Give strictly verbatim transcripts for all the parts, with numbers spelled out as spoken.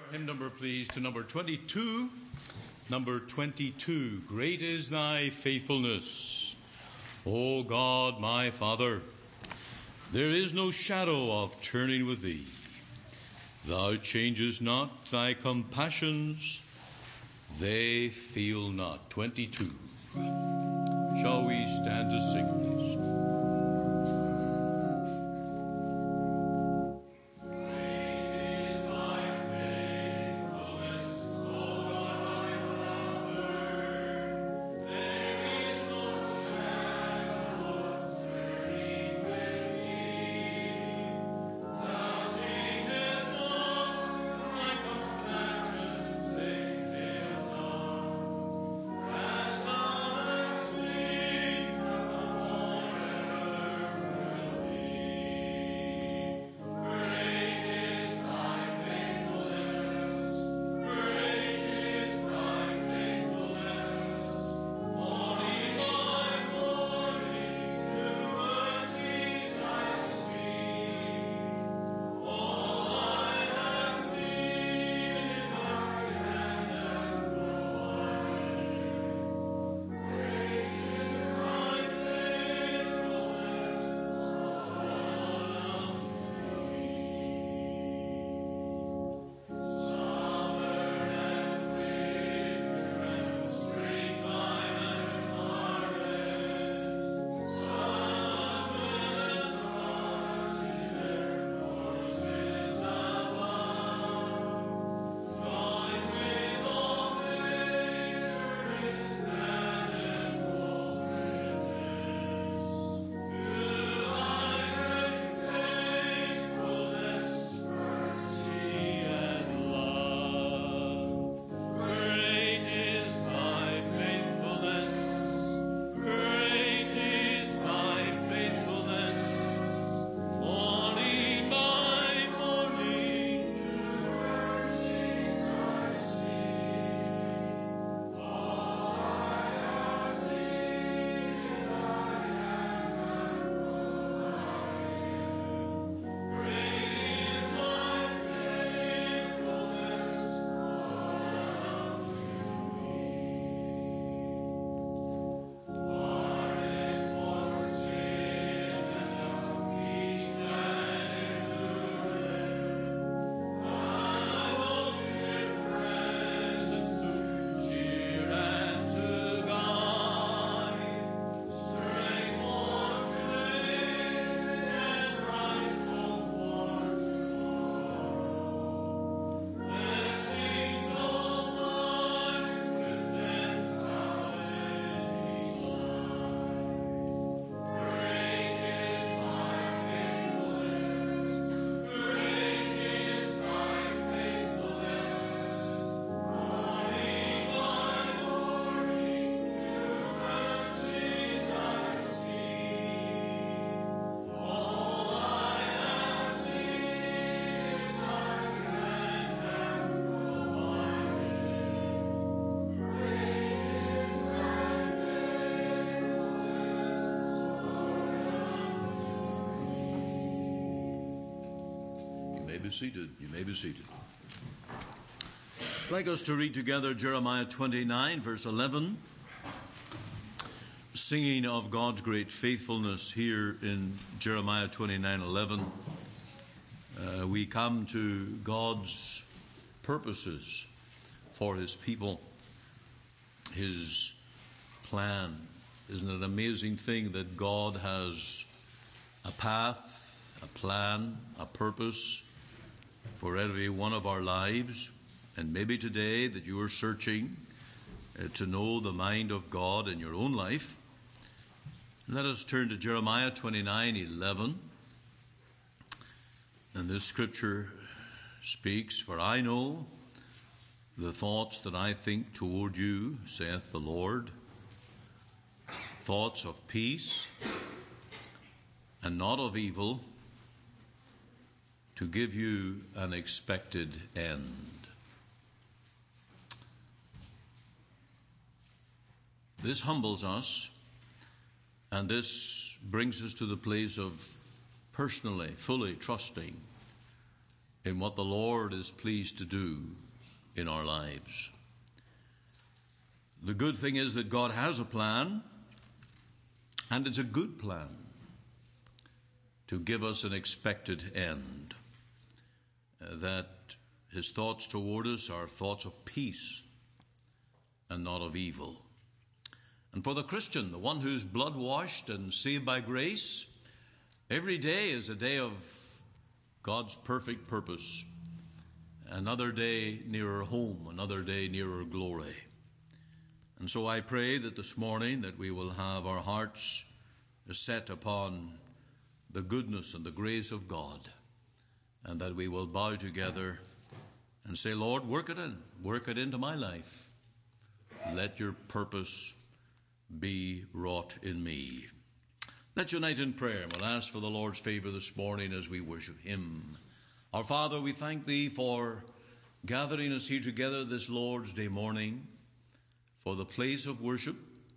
Hymn number, please, to number twenty-two. Number twenty-two. Great is thy faithfulness, O God, my Father. There is no shadow of turning with thee. Thou changest not thy compassions, they fail not. twenty-two. Shall we stand to sing, please? Seated. You may be seated. I'd like us to read together Jeremiah twenty-nine, verse eleven. Singing of God's great faithfulness here in Jeremiah twenty-nine eleven. Uh, we come to God's purposes for His people, His plan. Isn't it an amazing thing that God has a path, a plan, a purpose for every one of our lives? And maybe today that you are searching uh, to know the mind of God in your own life. Let us turn to Jeremiah twenty-nine eleven. And this scripture speaks, "For I know the thoughts that I think toward you, saith the Lord, thoughts of peace and not of evil, to give you an expected end." This humbles us, and this brings us to the place of personally, fully trusting in what the Lord is pleased to do in our lives. The good thing is that God has a plan, and it's a good plan to give us an expected end, uh, that his thoughts toward us are thoughts of peace and not of evil. And for the Christian, the one who's blood-washed and saved by grace, every day is a day of God's perfect purpose. Another day nearer home, another day nearer glory. And so I pray that this morning that we will have our hearts set upon the goodness and the grace of God, and that we will bow together and say, Lord, work it in, work it into my life. Let your purpose be wrought in me. Let's unite in prayer. We'll ask for the Lord's favor this morning as we worship him. Our Father, we thank thee for gathering us here together this Lord's Day morning for the place of worship,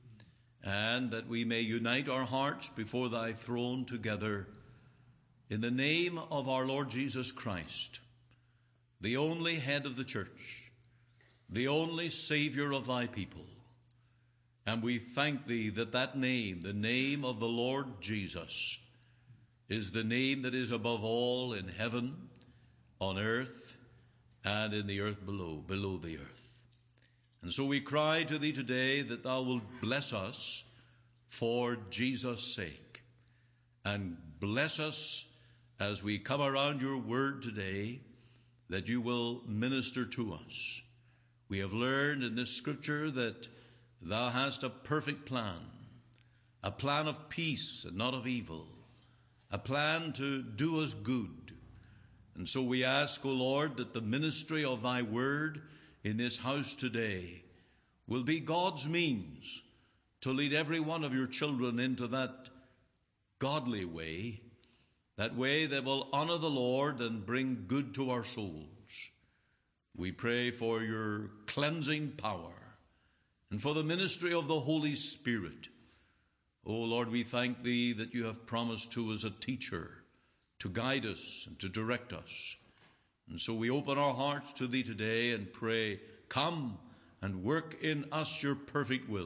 and that we may unite our hearts before thy throne together in the name of our Lord Jesus Christ, the only head of the church, the only Savior of thy people. And we thank thee that that name, the name of the Lord Jesus, is the name that is above all in heaven, on earth, and in the earth below, below the earth. And so we cry to thee today that thou wilt bless us for Jesus' sake, and bless us as we come around your word today, that you will minister to us. We have learned in this scripture that thou hast a perfect plan, a plan of peace and not of evil, a plan to do us good. And so we ask, O Lord, that the ministry of thy word in this house today will be God's means to lead every one of your children into that godly way, that way that will honor the Lord and bring good to our souls. We pray for your cleansing power and for the ministry of the Holy Spirit. O Lord, we thank thee that you have promised to us a teacher to guide us and to direct us. And so we open our hearts to thee today and pray, come and work in us your perfect will.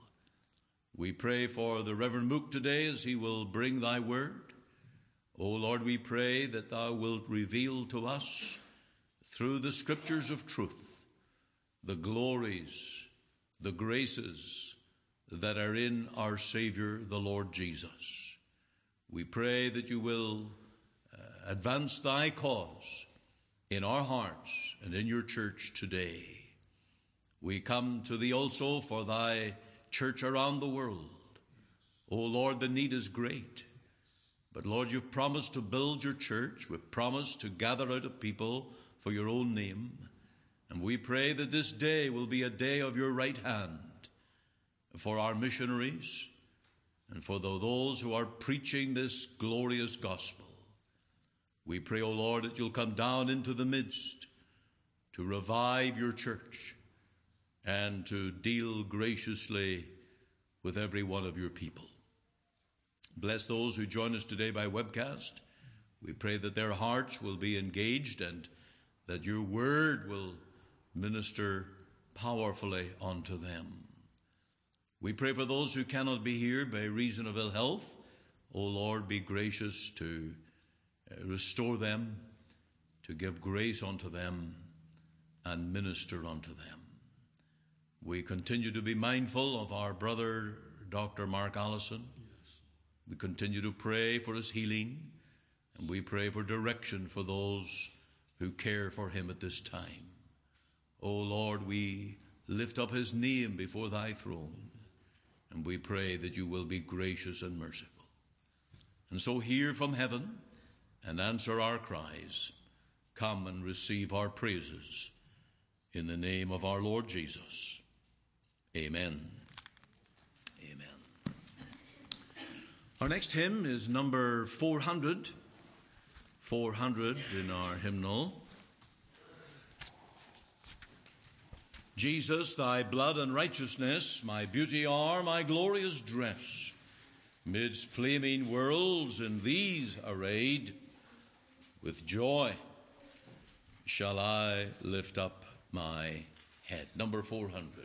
We pray for the Reverend Mook today as he will bring thy word. O Lord, we pray that thou wilt reveal to us through the scriptures of truth the glories, the graces that are in our Savior, the Lord Jesus. We pray that you will uh, advance thy cause in our hearts and in your church today. We come to thee also for thy church around the world. O Lord, the need is great. But Lord, you've promised to build your church. We've promised to gather out a people for your own name. And we pray that this day will be a day of your right hand for our missionaries and for the, those who are preaching this glorious gospel. We pray, O Lord, that you'll come down into the midst to revive your church and to deal graciously with every one of your people. Bless those who join us today by webcast. We pray that their hearts will be engaged and that your word will minister powerfully unto them. We pray for those who cannot be here by reason of ill health. O Lord, be gracious to restore them, to give grace unto them, and minister unto them. We continue to be mindful of our brother, Doctor Mark Allison. Yes. We continue to pray for his healing, and we pray for direction for those who care for him at this time. O Lord, we lift up his name before thy throne, and we pray that you will be gracious and merciful. And so hear from heaven and answer our cries. Come and receive our praises in the name of our Lord Jesus. Amen. Amen. Our next hymn is number four hundred. four hundred in our hymnal. Jesus, thy blood and righteousness, my beauty are, my glorious dress. Midst flaming worlds in these arrayed, with joy shall I lift up my head. Number four hundred.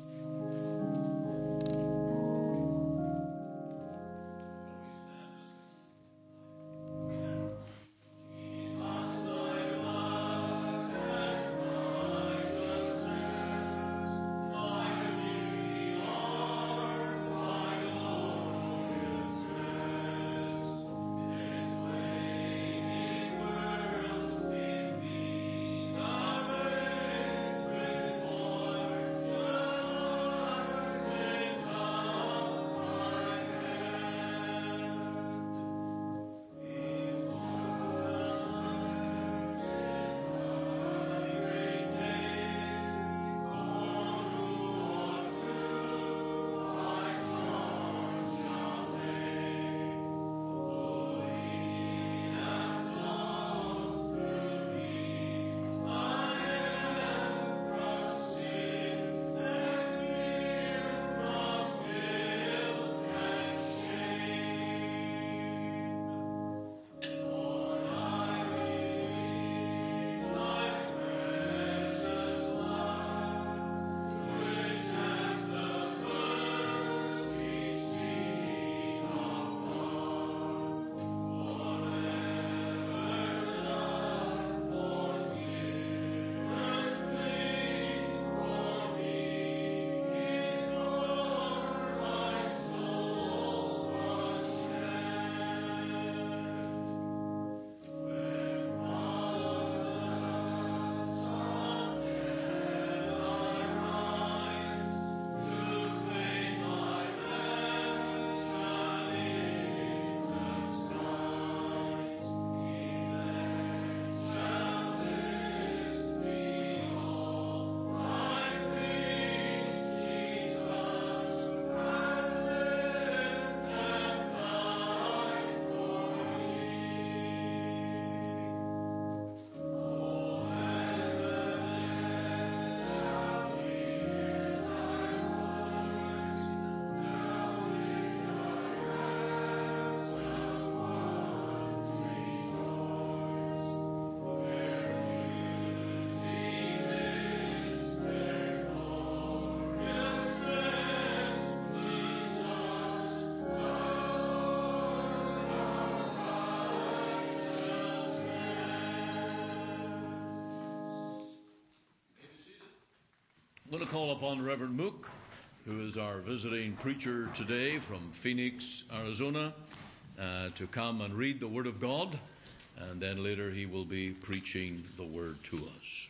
I'm going to call upon Reverend Mook, who is our visiting preacher today from Phoenix, Arizona, uh, to come and read the Word of God, and then later he will be preaching the Word to us.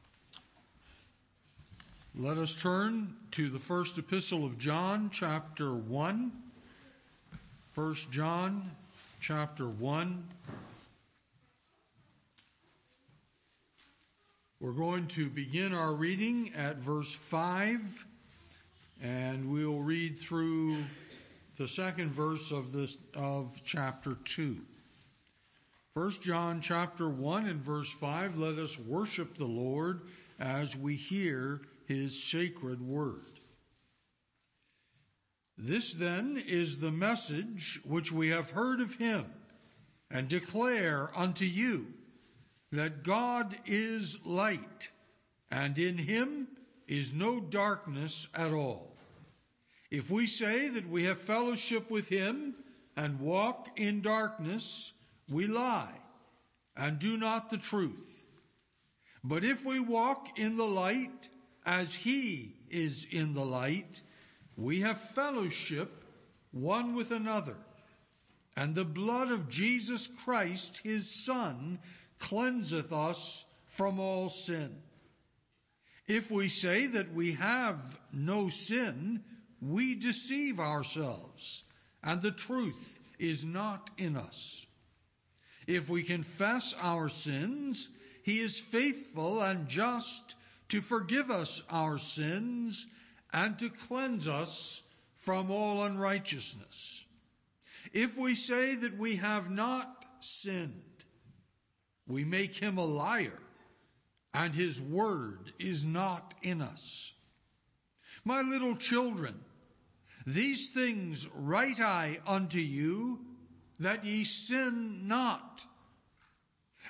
Let us turn to the first epistle of John, chapter one. First John, chapter one. We're going to begin our reading at verse five, and we'll read through the second verse of this of chapter two. First John chapter one and verse five, let us worship the Lord as we hear his sacred word. This then is the message which we have heard of him and declare unto you, that God is light, and in him is no darkness at all. If we say that we have fellowship with him and walk in darkness, we lie and do not the truth. But if we walk in the light as he is in the light, we have fellowship one with another, and the blood of Jesus Christ, his Son, cleanseth us from all sin. If we say that we have no sin, we deceive ourselves, and the truth is not in us. If we confess our sins, he is faithful and just to forgive us our sins and to cleanse us from all unrighteousness. If we say that we have not sinned, we make him a liar, and his word is not in us. My little children, these things write I unto you, that ye sin not.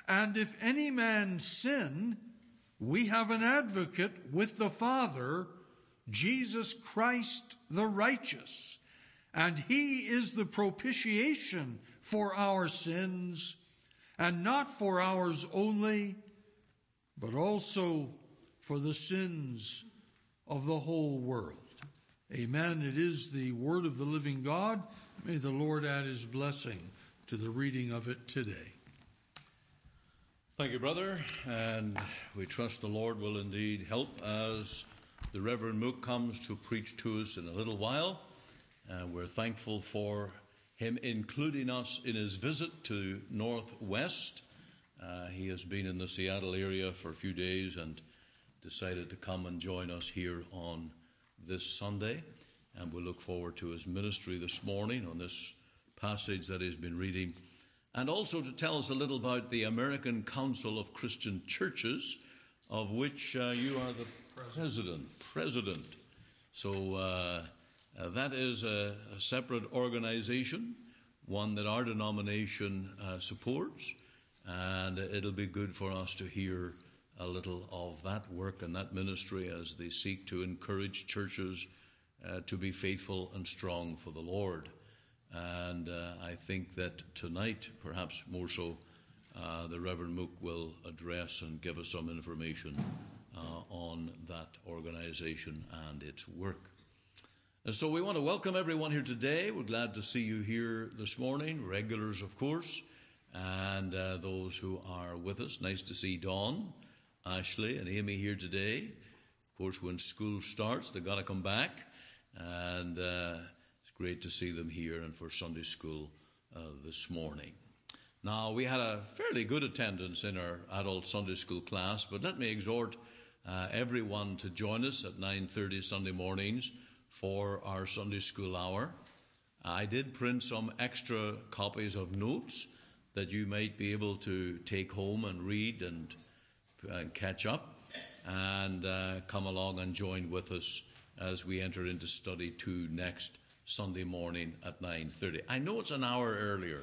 And if any man sin, we have an advocate with the Father, Jesus Christ the righteous. And he is the propitiation for our sins, and not for ours only, but also for the sins of the whole world. Amen. It is the word of the living God. May the Lord add his blessing to the reading of it today. Thank you, brother, and we trust the Lord will indeed help as the Reverend Mook comes to preach to us in a little while. And we're thankful for him including us in his visit to Northwest. Uh, he has been in the Seattle area for a few days and decided to come and join us here on this Sunday. And we'll look forward to his ministry this morning on this passage that he's been reading. And also to tell us a little about the American Council of Christian Churches, of which uh, you are the president. President. So uh, uh, that is a, a separate organization, one that our denomination uh, supports, and it'll be good for us to hear a little of that work and that ministry as they seek to encourage churches uh, to be faithful and strong for the Lord. And uh, I think that tonight, perhaps more so, uh, the Reverend Mook will address and give us some information uh, on that organization and its work. And so we want to welcome everyone here today. We're glad to see you here this morning, regulars, of course, and uh, those who are with us. Nice to see Dawn, Ashley, and Amy here today. Of course, when school starts, they've got to come back, and uh, great to see them here and for Sunday school uh, this morning. Now, we had a fairly good attendance in our adult Sunday school class, but let me exhort uh, everyone to join us at nine thirty Sunday mornings for our Sunday school hour. I did print some extra copies of notes that you might be able to take home and read and, and catch up, and uh, come along and join with us as we enter into study two next Sunday morning at nine thirty. I know it's an hour earlier,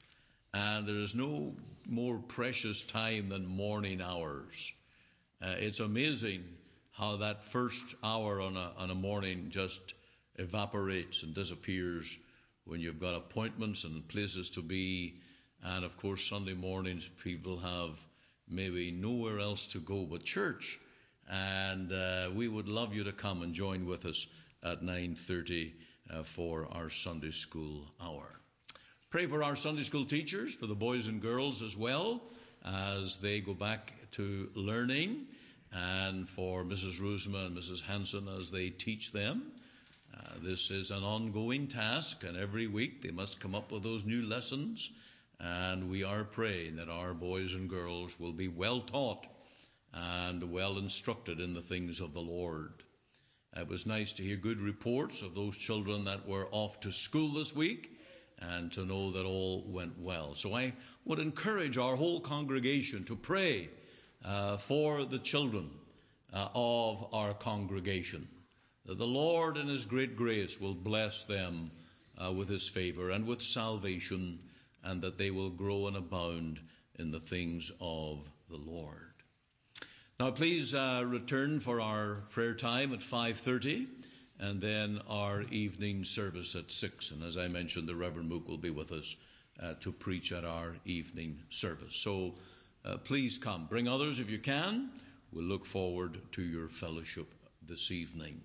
and there is no more precious time than morning hours. Uh, it's amazing how that first hour on a, on a morning just evaporates and disappears when you've got appointments and places to be. And of course, Sunday mornings people have maybe nowhere else to go but church. And uh, we would love you to come and join with us at nine thirty Uh, for our Sunday school hour. Pray for our Sunday school teachers, for the boys and girls as well, as they go back to learning, and for Missus Rusma and Missus Hanson as they teach them. Uh, this is an ongoing task, and every week they must come up with those new lessons, and we are praying that our boys and girls will be well taught and well instructed in the things of the Lord. It was nice to hear good reports of those children that were off to school this week and to know that all went well. So I would encourage our whole congregation to pray uh, for the children uh, of our congregation, that the Lord in his great grace will bless them uh, with his favor and with salvation, and that they will grow and abound in the things of the Lord. Now, please uh, return for our prayer time at five thirty, and then our evening service at six. And as I mentioned, the Reverend Mook will be with us uh, to preach at our evening service. So uh, please come. Bring others if you can. We'll look forward to your fellowship this evening.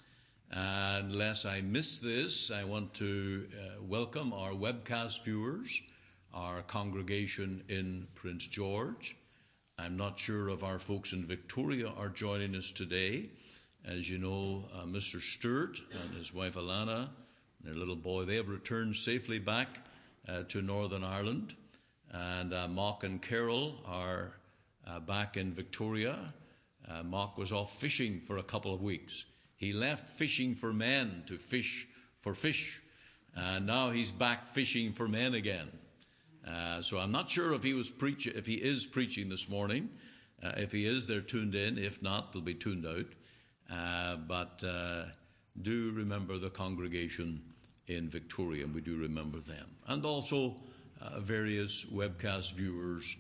And unless I miss this, I want to uh, welcome our webcast viewers, our congregation in Prince George. I'm not sure if our folks in Victoria are joining us today. As you know, uh, Mister Stewart and his wife Alana, and their little boy, they have returned safely back uh, to Northern Ireland. And uh, Mock and Carol are uh, back in Victoria. Uh, Mock was off fishing for a couple of weeks. He left fishing for men to fish for fish, and now he's back fishing for men again. Uh, so I'm not sure if he was preach if he is preaching this morning. Uh, if he is, they're tuned in. If not, they'll be tuned out. Uh, but uh, do remember the congregation in Victoria, and we do remember them. And also uh, various webcast viewers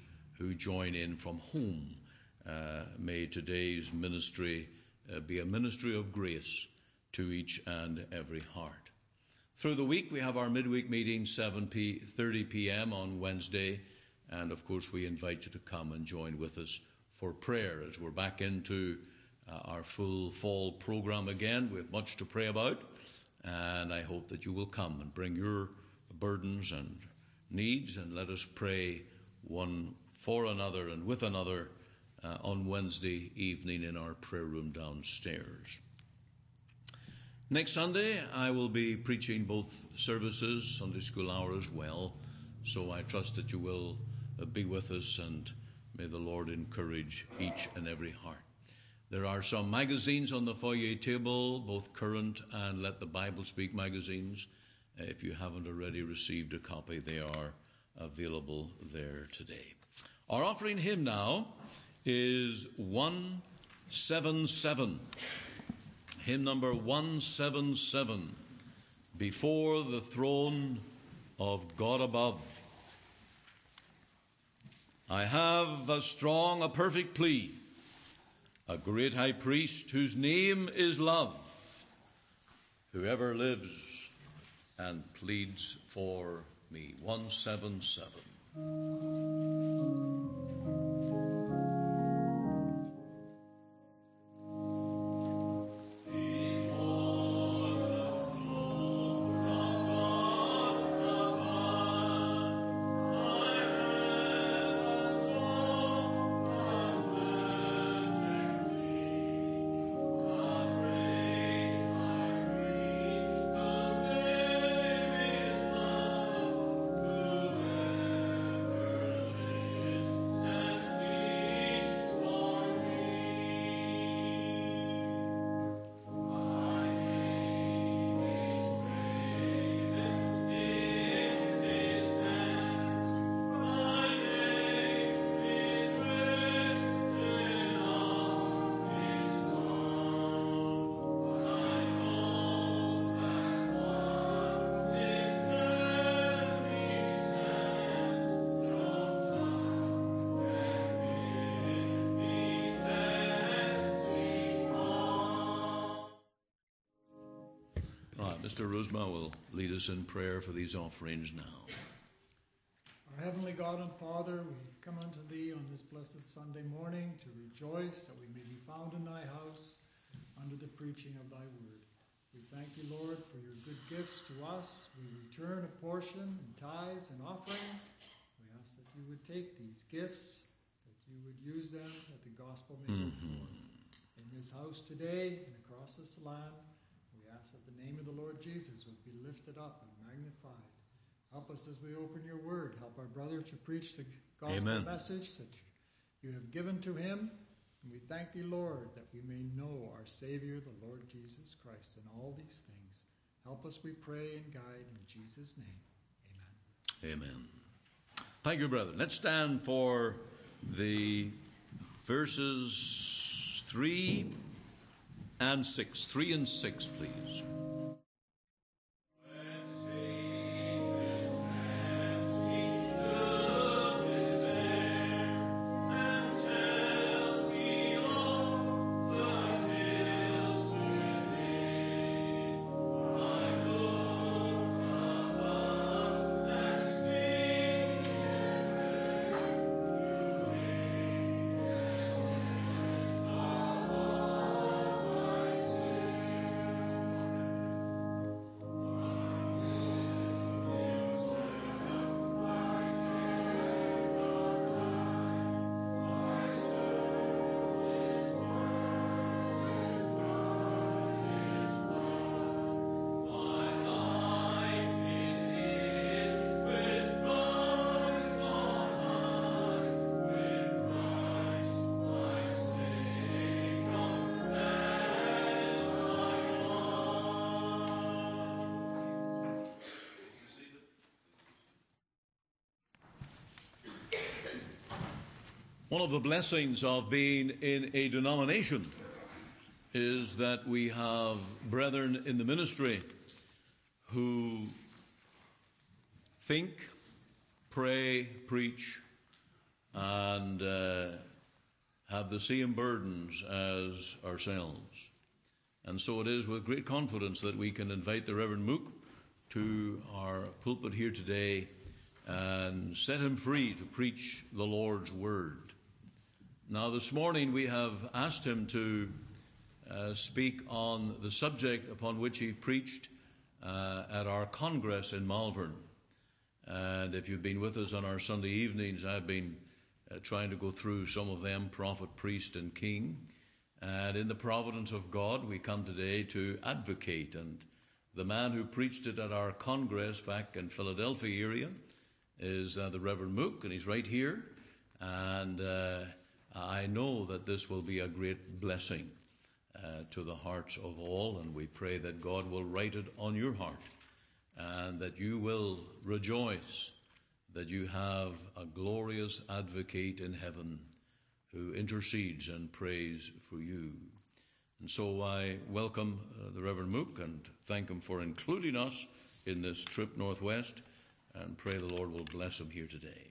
who join in from home. Uh, may today's ministry uh, be a ministry of grace to each and every heart. Through the week, we have our midweek meeting, seven thirty p.m. on Wednesday. And, of course, we invite you to come and join with us for prayer as we're back into uh, our full fall program again. We have much to pray about. And I hope that you will come and bring your burdens and needs, and let us pray one for another and with another uh, on Wednesday evening in our prayer room downstairs. Next Sunday, I will be preaching both services, Sunday school hour as well. So I trust that you will uh, be with us, and may the Lord encourage each and every heart. There are some magazines on the foyer table, both current and Let the Bible Speak magazines. Uh, if you haven't already received a copy, they are available there today. Our offering hymn now is one seventy-seven. Hymn number one seventy-seven, Before the Throne of God Above. I have a strong, a perfect plea, a great high priest whose name is love, whoever lives and pleads for me. one seventy-seven. Mister Rusma will lead us in prayer for these offerings now. Our heavenly God and Father, we come unto Thee on this blessed Sunday morning to rejoice that we may be found in Thy house under the preaching of Thy word. We thank You, Lord, for Your good gifts to us. We return a portion in tithes and offerings. We ask that You would take these gifts, that You would use them, that the gospel may go Mm-hmm. forth. In this house today and across this land, that the name of the Lord Jesus would be lifted up and magnified. Help us as we open Your word. Help our brother to preach the gospel Amen. message that You have given to him. And we thank Thee, Lord, that we may know our Savior, the Lord Jesus Christ, in all these things. Help us, we pray and guide in Jesus' name. Amen. Amen. Thank you, brother. Let's stand for the verses three and six. Three and six, please. One of the blessings of being in a denomination is that we have brethren in the ministry who think, pray, preach, and uh, have the same burdens as ourselves. And so it is with great confidence that we can invite the Reverend Mook to our pulpit here today and set him free to preach the Lord's word. Now, this morning we have asked him to uh, speak on the subject upon which he preached uh, at our Congress in Malvern. And if you've been with us on our Sunday evenings, I've been uh, trying to go through some of them, prophet, priest, and king. And in the providence of God, we come today to advocate. And the man who preached it at our Congress back in Philadelphia area is uh, the Reverend Mook, and he's right here. And uh, I know that this will be a great blessing uh, to the hearts of all, and we pray that God will write it on your heart, and that you will rejoice that you have a glorious advocate in heaven who intercedes and prays for you. And so I welcome uh, the Reverend Mook and thank him for including us in this trip northwest, and pray the Lord will bless him here today.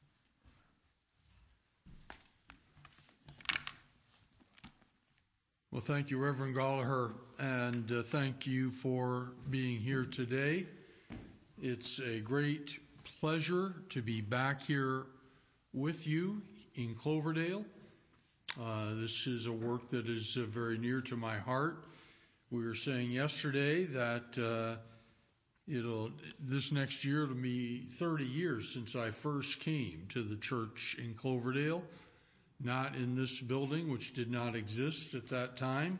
Well, thank you, Reverend Gallagher, and uh, thank you for being here today. It's a great pleasure to be back here with you in Cloverdale. Uh, this is a work that is uh, very near to my heart. We were saying yesterday that uh, it'll this next year it'll be thirty years since I first came to the church in Cloverdale, not in this building, which did not exist at that time.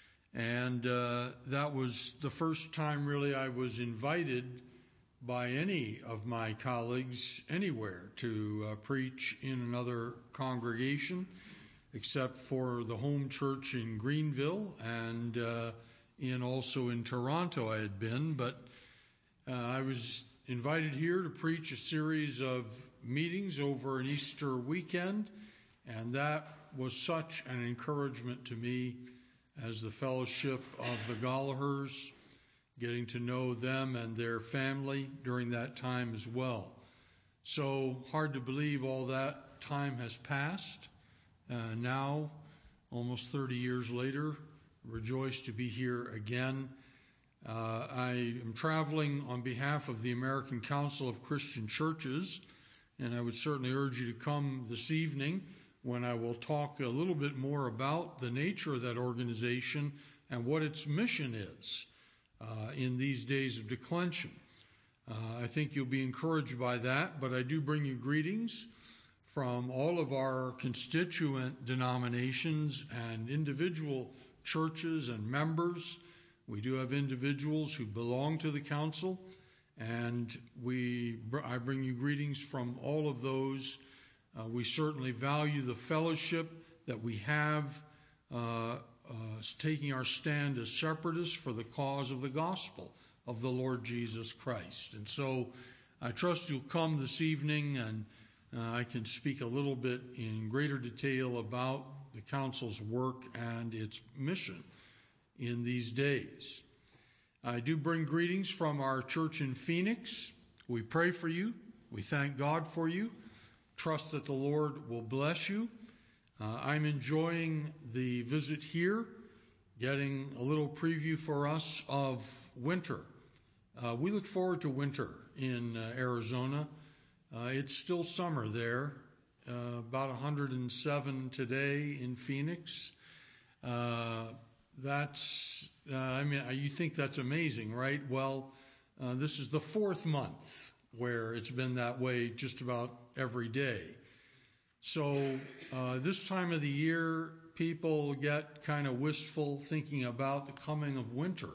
And uh, that was the first time really I was invited by any of my colleagues anywhere to uh, preach in another congregation, except for the home church in Greenville and uh, in also in Toronto I had been. But uh, I was invited here to preach a series of meetings over an Easter weekend, and that was such an encouragement to me as the fellowship of the Gallaghers, getting to know them and their family during that time as well. So hard to believe all that time has passed. Uh, now, almost thirty years later, rejoiced to be here again. Uh, I am traveling on behalf of the American Council of Christian Churches, and I would certainly urge you to come this evening when I will talk a little bit more about the nature of that organization and what its mission is uh, in these days of declension. Uh, I think you'll be encouraged by that, but I do bring you greetings from all of our constituent denominations and individual churches and members. We do have individuals who belong to the council, and we I bring you greetings from all of those. Uh, we certainly value the fellowship that we have, uh, uh, taking our stand as separatists for the cause of the gospel of the Lord Jesus Christ. And so I trust you'll come this evening, and uh, I can speak a little bit in greater detail about the council's work and its mission in these days. I do bring greetings from our church in Phoenix. We pray for you. We thank God for you. Trust that the Lord will bless you. Uh, I'm enjoying the visit here, getting a little preview for us of winter. Uh, we look forward to winter in uh, Arizona. Uh, it's still summer there, uh, about one hundred seven today in Phoenix. Uh, that's, uh, I mean, you think that's amazing, right? Well, uh, this is the fourth month where it's been that way just about every day. So uh, this time of the year, people get kind of wistful thinking about the coming of winter.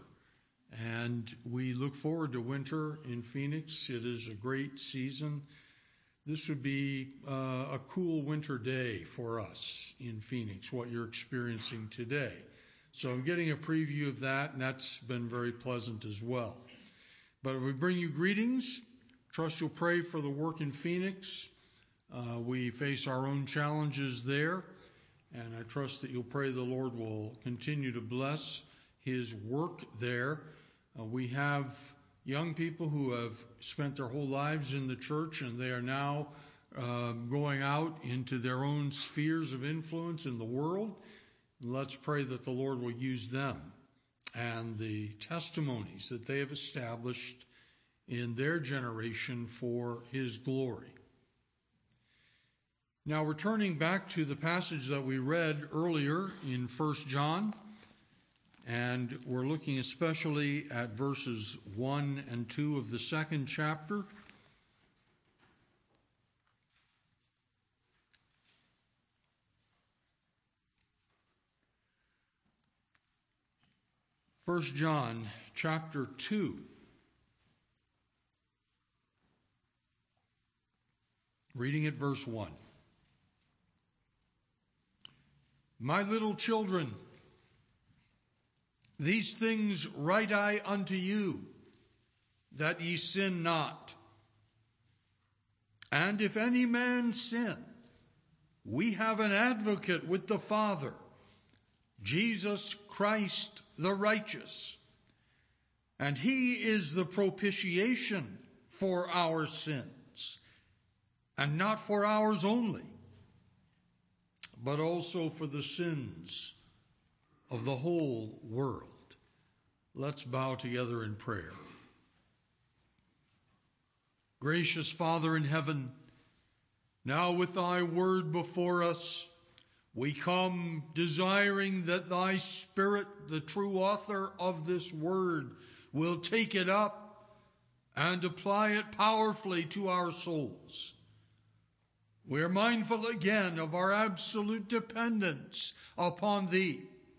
And we look forward to winter in Phoenix. It is a great season. This would be uh, a cool winter day for us in Phoenix, what you're experiencing today. So I'm getting a preview of that, and that's been very pleasant as well. But we bring you greetings. Trust you'll pray for the work in Phoenix. Uh, we face our own challenges there, and I trust that you'll pray the Lord will continue to bless his work there. Uh, we have young people who have spent their whole lives in the church, and they are now uh, going out into their own spheres of influence in the world. Let's pray that the Lord will use them and the testimonies that they have established in their generation for his glory. Now, returning back to the passage that we read earlier in First John, and we're looking especially at verses one and two of the second chapter. First John chapter two. Reading at verse one. My little children, these things write I unto you, that ye sin not. And if any man sin, we have an advocate with the Father, Jesus Christ the righteous. And he is the propitiation for our sins, and not for ours only, but also for the sins of the whole world. Let's bow together in prayer. Gracious Father in heaven, now with thy word before us, we come desiring that thy Spirit, the true author of this word, will take it up and apply it powerfully to our souls. We are mindful again of our absolute dependence upon thee.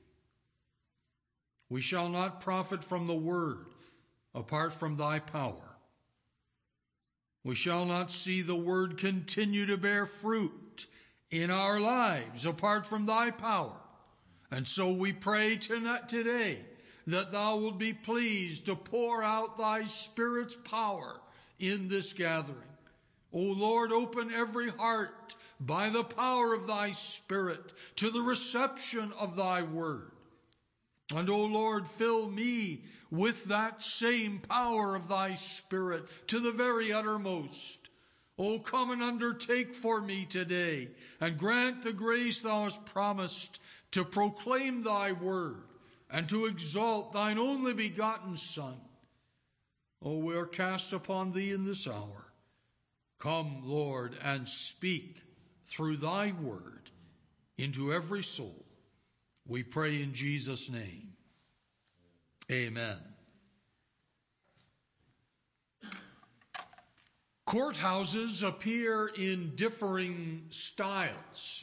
We shall not profit from the word apart from thy power. We shall not see the word continue to bear fruit in our lives apart from thy power. And so we pray tonight, today that thou wilt be pleased to pour out thy Spirit's power in this gathering. O Lord, open every heart by the power of thy Spirit to the reception of thy word. And, O Lord, fill me with that same power of thy Spirit to the very uttermost. O come and undertake for me today, and grant the grace thou hast promised to proclaim thy word and to exalt thine only begotten Son. O, we are cast upon thee in this hour. Come, Lord, and speak through thy word into every soul. We pray in Jesus' name. Amen. Courthouses appear in differing styles.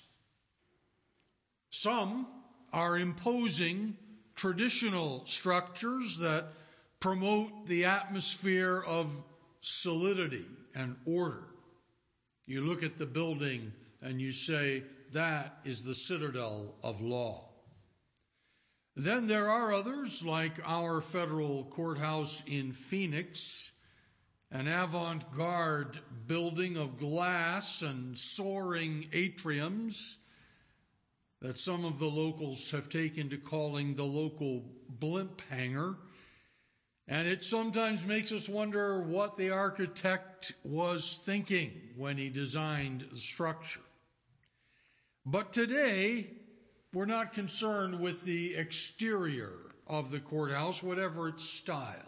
Some are imposing traditional structures that promote the atmosphere of solidity and order. You look at the building and you say, that is the citadel of law. Then there are others, like our federal courthouse in Phoenix, an avant-garde building of glass and soaring atriums that some of the locals have taken to calling the local blimp hangar. And it sometimes makes us wonder what the architect was thinking when he designed the structure. But today, we're not concerned with the exterior of the courthouse, whatever its style.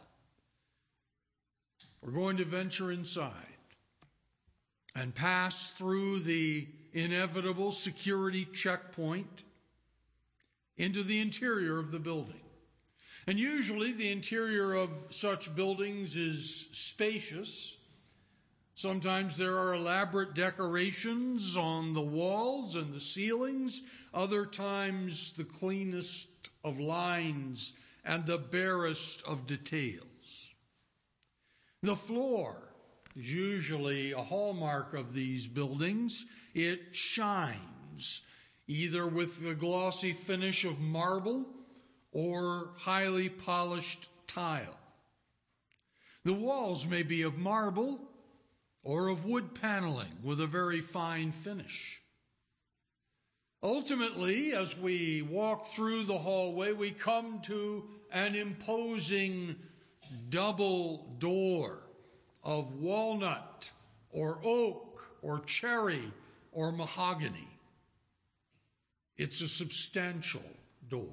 We're going to venture inside and pass through the inevitable security checkpoint into the interior of the building. And usually the interior of such buildings is spacious. Sometimes there are elaborate decorations on the walls and the ceilings. Other times the cleanest of lines and the barest of details. The floor is usually a hallmark of these buildings. It shines, either with the glossy finish of marble or highly polished tile. The walls may be of marble or of wood paneling with a very fine finish. Ultimately, as we walk through the hallway, we come to an imposing double door of walnut or oak or cherry or mahogany. It's a substantial door.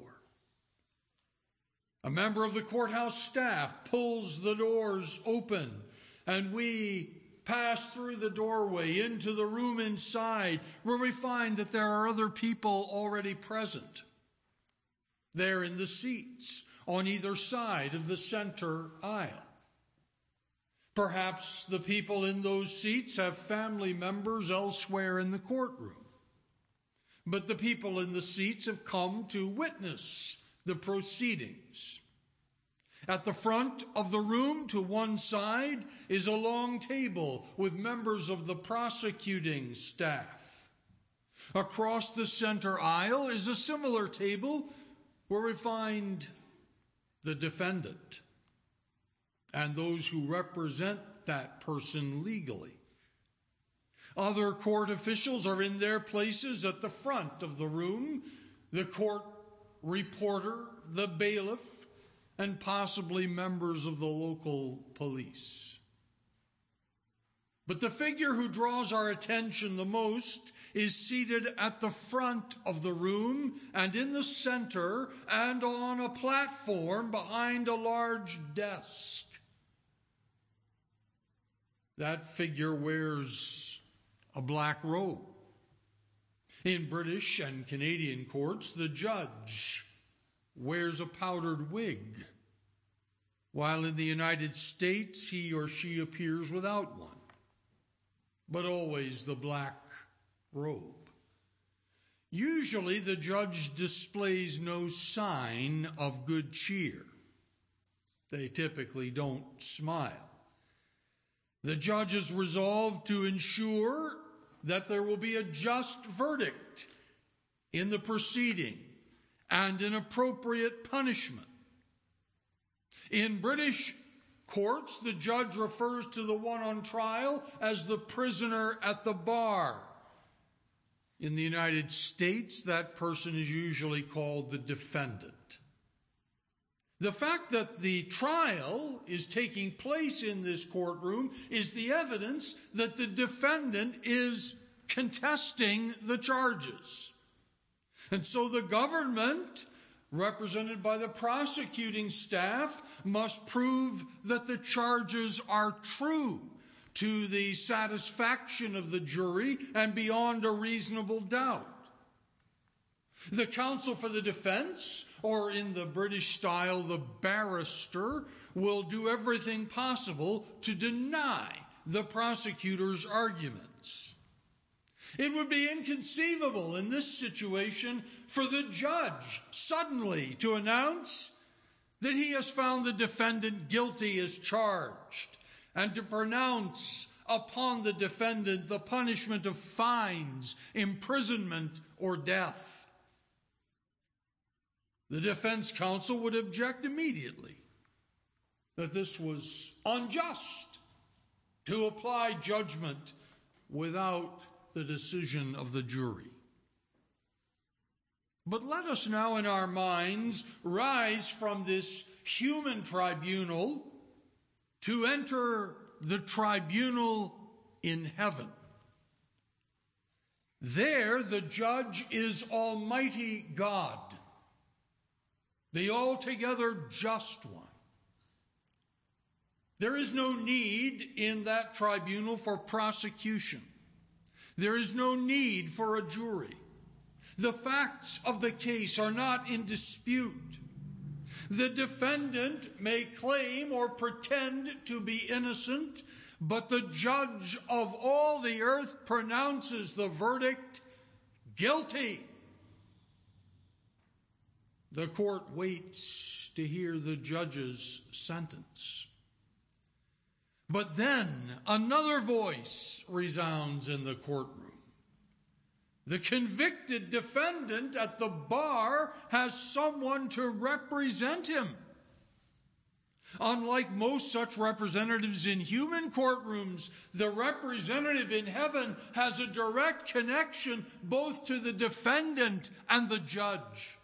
A member of the courthouse staff pulls the doors open, and we pass through the doorway into the room inside, where we find that there are other people already present. They're in the seats on either side of the center aisle. Perhaps the people in those seats have family members elsewhere in the courtroom. But the people in the seats have come to witness the proceedings. At the front of the room, to one side, is a long table with members of the prosecuting staff. Across the center aisle is a similar table where we find the defendant and those who represent that person legally. Other court officials are in their places at the front of the room, the court reporter, the bailiff, and possibly members of the local police. But the figure who draws our attention the most is seated at the front of the room and in the center and on a platform behind a large desk. That figure wears a black robe. In British and Canadian courts, the judge wears a powdered wig, while in the United States he or she appears without one, but always the black robe. Usually the judge displays no sign of good cheer. They typically don't smile. The judge is resolved to ensure that there will be a just verdict in the proceeding and an appropriate punishment. In British courts, the judge refers to the one on trial as the prisoner at the bar. In the United States, that person is usually called the defendant. The fact that the trial is taking place in this courtroom is the evidence that the defendant is contesting the charges. And so the government, represented by the prosecuting staff, must prove that the charges are true to the satisfaction of the jury and beyond a reasonable doubt. The counsel for the defense, or in the British style, the barrister, will do everything possible to deny the prosecutor's arguments. It would be inconceivable in this situation for the judge suddenly to announce that he has found the defendant guilty as charged and to pronounce upon the defendant the punishment of fines, imprisonment, or death. The defense counsel would object immediately that this was unjust to apply judgment without the decision of the jury. But let us now in our minds rise from this human tribunal to enter the tribunal in heaven. There the judge is Almighty God, the altogether just one. There is no need in that tribunal for prosecution. There is no need for a jury. The facts of the case are not in dispute. The defendant may claim or pretend to be innocent, but the judge of all the earth pronounces the verdict guilty. The court waits to hear the judge's sentence. But then another voice resounds in the courtroom. The convicted defendant at the bar has someone to represent him. Unlike most such representatives in human courtrooms, the representative in heaven has a direct connection both to the defendant and the judge.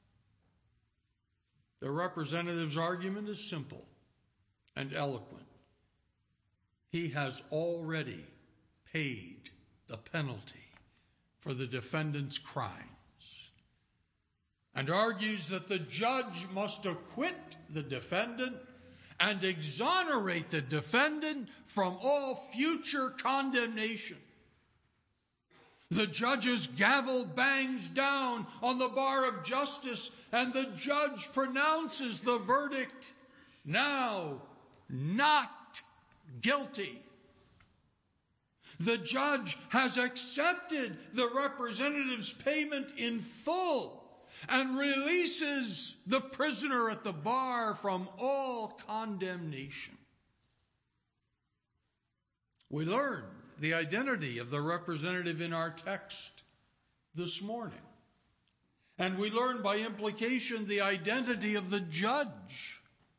The representative's argument is simple and eloquent. He has already paid the penalty for the defendant's crimes, and argues that the judge must acquit the defendant and exonerate the defendant from all future condemnation. The judge's gavel bangs down on the bar of justice, and the judge pronounces the verdict, now not guilty. The judge has accepted the representative's payment in full and releases the prisoner at the bar from all condemnation. We learn the identity of the representative in our text this morning. And we learn by implication the identity of the judge.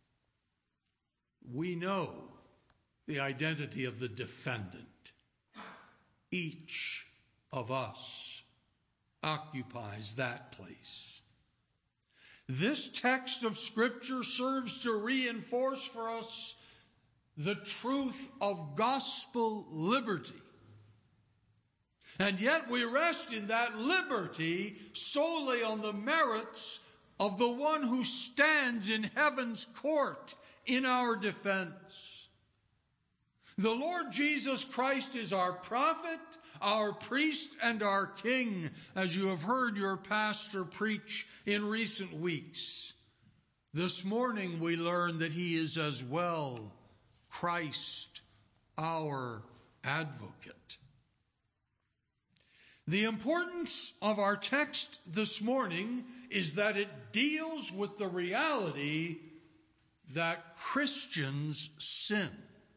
We know the identity of the defendant. Each of us occupies that place. This text of Scripture serves to reinforce for us the truth of gospel liberty. And yet we rest in that liberty solely on the merits of the one who stands in heaven's court in our defense. The Lord Jesus Christ is our prophet, our priest, and our king, as you have heard your pastor preach in recent weeks. This morning we learn that he is as well Christ, our advocate. The importance of our text this morning is that it deals with the reality that Christians sin.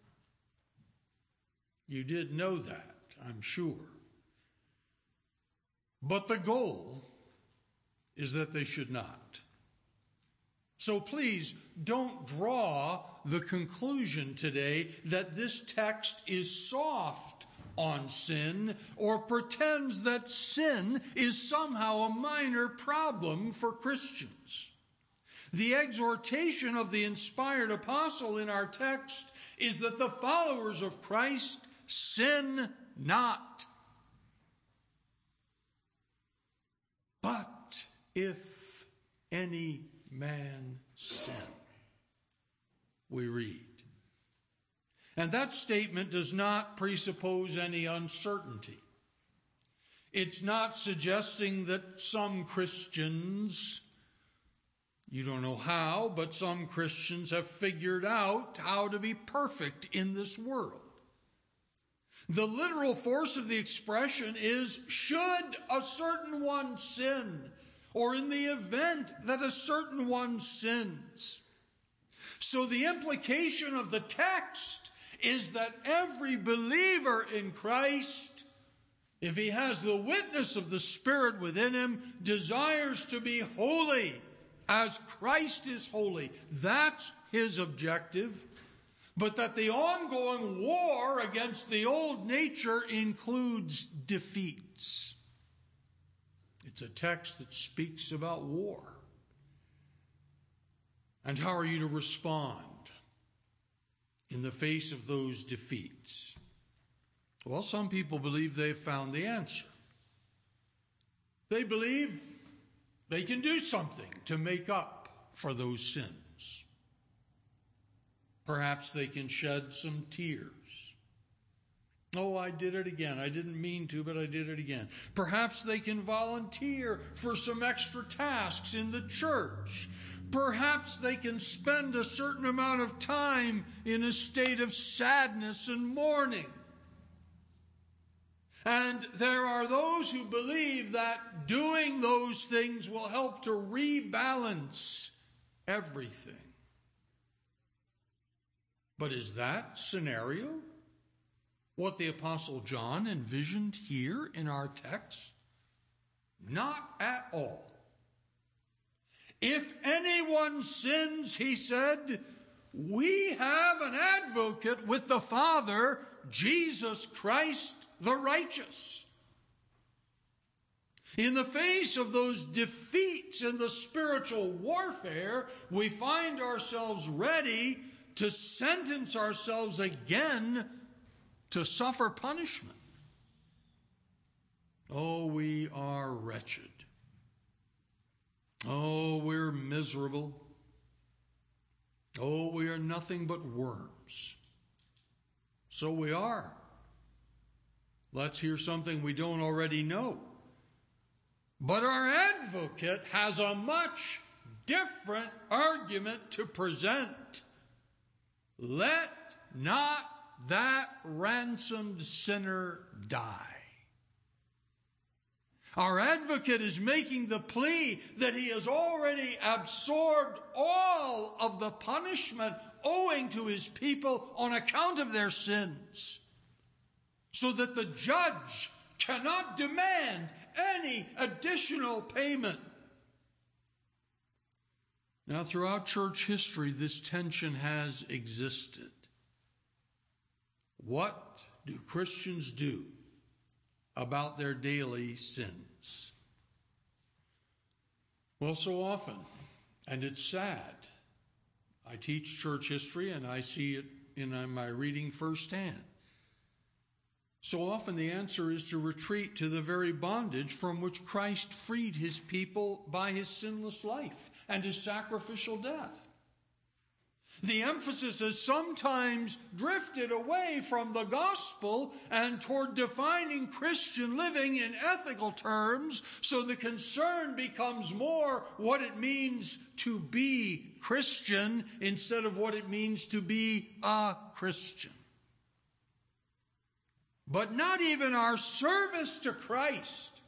You did know that, I'm sure. But the goal is that they should not. So please don't draw the conclusion today that this text is soft on sin or pretends that sin is somehow a minor problem for Christians. The exhortation of the inspired apostle in our text is that the followers of Christ sin not. But if any man sin, we read. And that statement does not presuppose any uncertainty. It's not suggesting that some Christians, you don't know how, but some Christians have figured out how to be perfect in this world. The literal force of the expression is, should a certain one sin, or in the event that a certain one sins. So the implication of the text is that every believer in Christ, if he has the witness of the Spirit within him, desires to be holy as Christ is holy. That's his objective. But that the ongoing war against the old nature includes defeats. It's a text that speaks about war. And how are you to respond in the face of those defeats? Well, some people believe they've found the answer. They believe they can do something to make up for those sins. Perhaps they can shed some tears. Oh, I did it again. I didn't mean to, but I did it again. Perhaps they can volunteer for some extra tasks in the church. Perhaps they can spend a certain amount of time in a state of sadness and mourning. And there are those who believe that doing those things will help to rebalance everything. But is that scenario what the Apostle John envisioned here in our text? Not at all. If anyone sins, he said, we have an advocate with the Father, Jesus Christ the righteous. In the face of those defeats in the spiritual warfare, we find ourselves ready to sentence ourselves again to suffer punishment. Oh, we are wretched. Oh, we're miserable. Oh, we are nothing but worms. So we are. Let's hear something we don't already know. But our advocate has a much different argument to present. Let not that ransomed sinner die. Our advocate is making the plea that he has already absorbed all of the punishment owing to his people on account of their sins, so that the judge cannot demand any additional payment. Now, throughout church history, this tension has existed. What do Christians do about their daily sins? Well, so often, and it's sad, I teach church history and I see it in my reading firsthand. So often the answer is to retreat to the very bondage from which Christ freed his people by his sinless life and his sacrificial death. The emphasis has sometimes drifted away from the gospel and toward defining Christian living in ethical terms, so the concern becomes more what it means to be Christian instead of what it means to be a Christian. But not even our service to Christ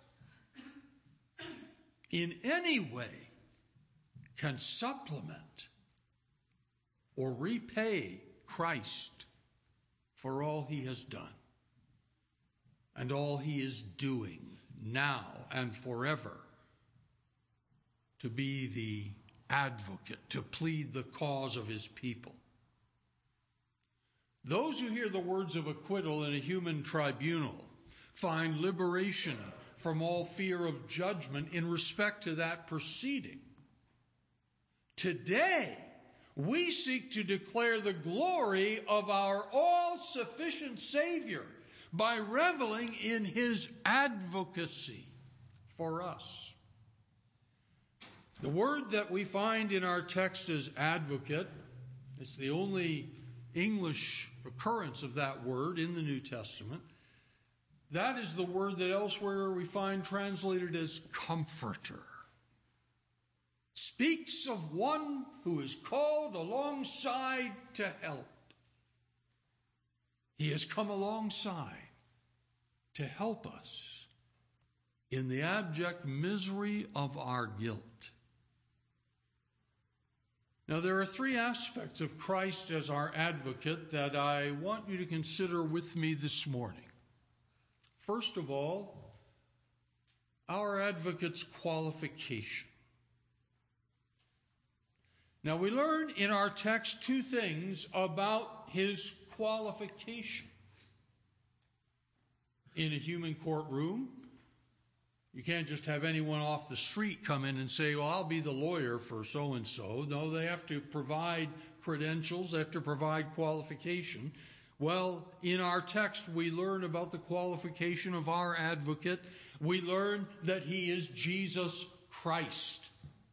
in any way can supplement or repay Christ for all he has done and all he is doing now and forever to be the advocate, to plead the cause of his people. Those who hear the words of acquittal in a human tribunal find liberation from all fear of judgment in respect to that proceeding. Today, we seek to declare the glory of our all-sufficient Savior by reveling in his advocacy for us. The word that we find in our text is advocate. It's the only English occurrence of that word in the New Testament. That is the word that elsewhere we find translated as comforter. Speaks of one who is called alongside to help. He has come alongside to help us in the abject misery of our guilt. Now, there are three aspects of Christ as our advocate that I want you to consider with me this morning. First of all, our advocate's qualification. Now, we learn in our text two things about his qualification. In a human courtroom, you can't just have anyone off the street come in and say, well, I'll be the lawyer for so-and-so. No, they have to provide credentials, they have to provide qualification. Well, in our text, we learn about the qualification of our advocate. We learn that he is Jesus Christ.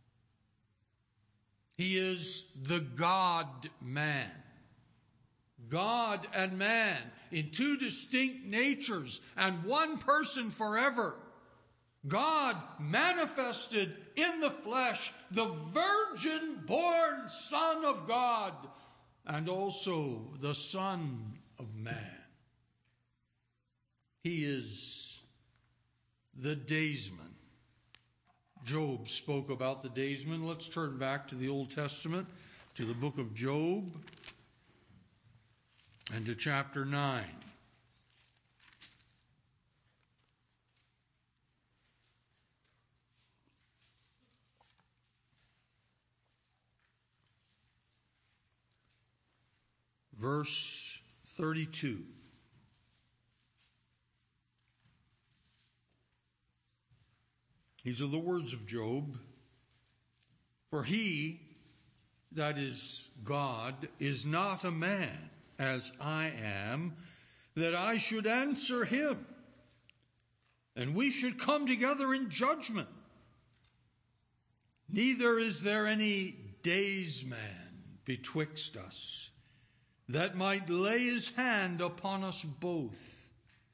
He is the God-man. God and man in two distinct natures and one person forever. God manifested in the flesh, the virgin-born Son of God, and also the Son of Man. He is the daysman. Job spoke about the daysman. Let's turn back to the Old Testament, to the book of Job, and to chapter nine. Verse thirty-two. These are the words of Job. For he, that is God, is not a man as I am, that I should answer him, and we should come together in judgment. Neither is there any daysman betwixt us, that might lay his hand upon us both.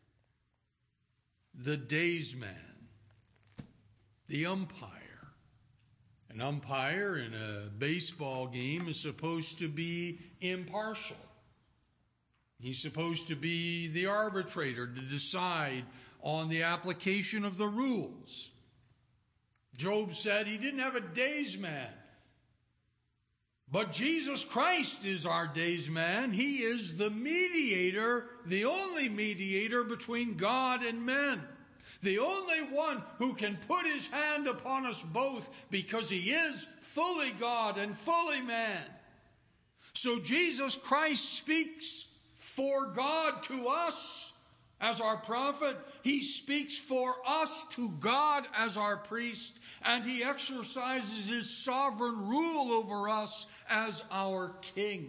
The daysman, the umpire. An umpire in a baseball game is supposed to be impartial. He's supposed to be the arbitrator to decide on the application of the rules. Job said he didn't have a daysman. But Jesus Christ is our daysman. He is the mediator, the only mediator between God and men. The only one who can put his hand upon us both, because he is fully God and fully man. So Jesus Christ speaks for God to us as our prophet. He speaks for us to God as our priest. And he exercises his sovereign rule over us as our king.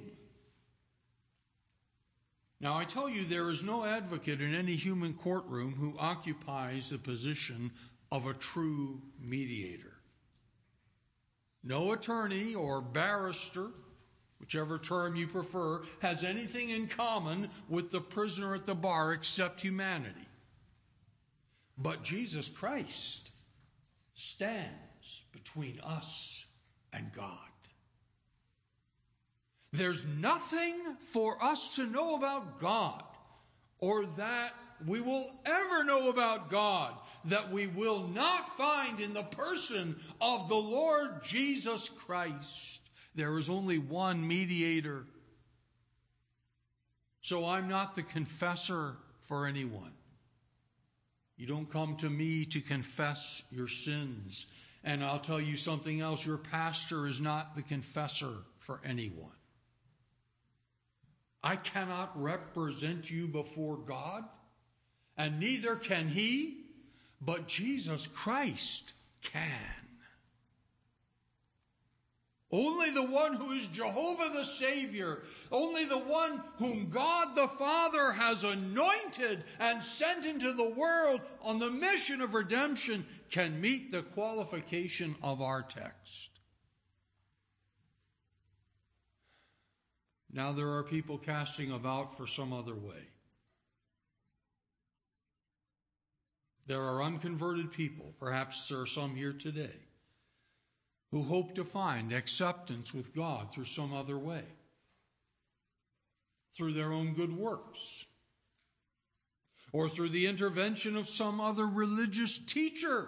Now, I tell you, there is no advocate in any human courtroom who occupies the position of a true mediator. No attorney or barrister, whichever term you prefer, has anything in common with the prisoner at the bar except humanity. But Jesus Christ stands between us and God. There's nothing for us to know about God, or that we will ever know about God, that we will not find in the person of the Lord Jesus Christ. There is only one mediator. So I'm not the confessor for anyone. You don't come to me to confess your sins. And I'll tell you something else. Your pastor is not the confessor for anyone. I cannot represent you before God, and neither can he, but Jesus Christ can. Only the one who is Jehovah the Savior, only the one whom God the Father has anointed and sent into the world on the mission of redemption, can meet the qualification of our text. Now there are people casting about for some other way. There are unconverted people, perhaps there are some here today, who hope to find acceptance with God through some other way, through their own good works, or through the intervention of some other religious teacher.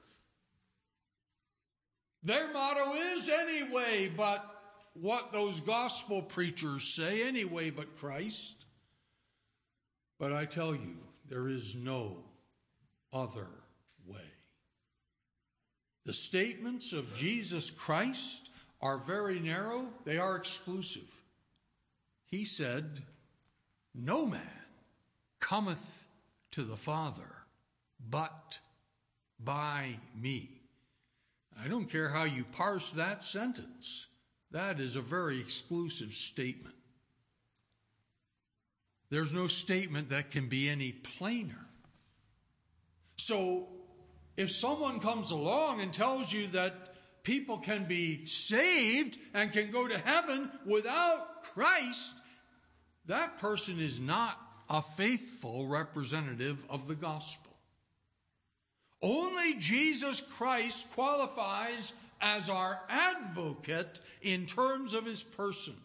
Their motto is anyway but what those gospel preachers say, anyway but Christ. But I tell you, there is no other way. The statements of Jesus Christ are very narrow. They are exclusive. He said, "No man cometh to the Father but by me." I don't care how you parse that sentence. That is a very exclusive statement. There's no statement that can be any plainer. So, if someone comes along and tells you that people can be saved and can go to heaven without Christ, that person is not a faithful representative of the gospel. Only Jesus Christ qualifies as our advocate in terms of his person.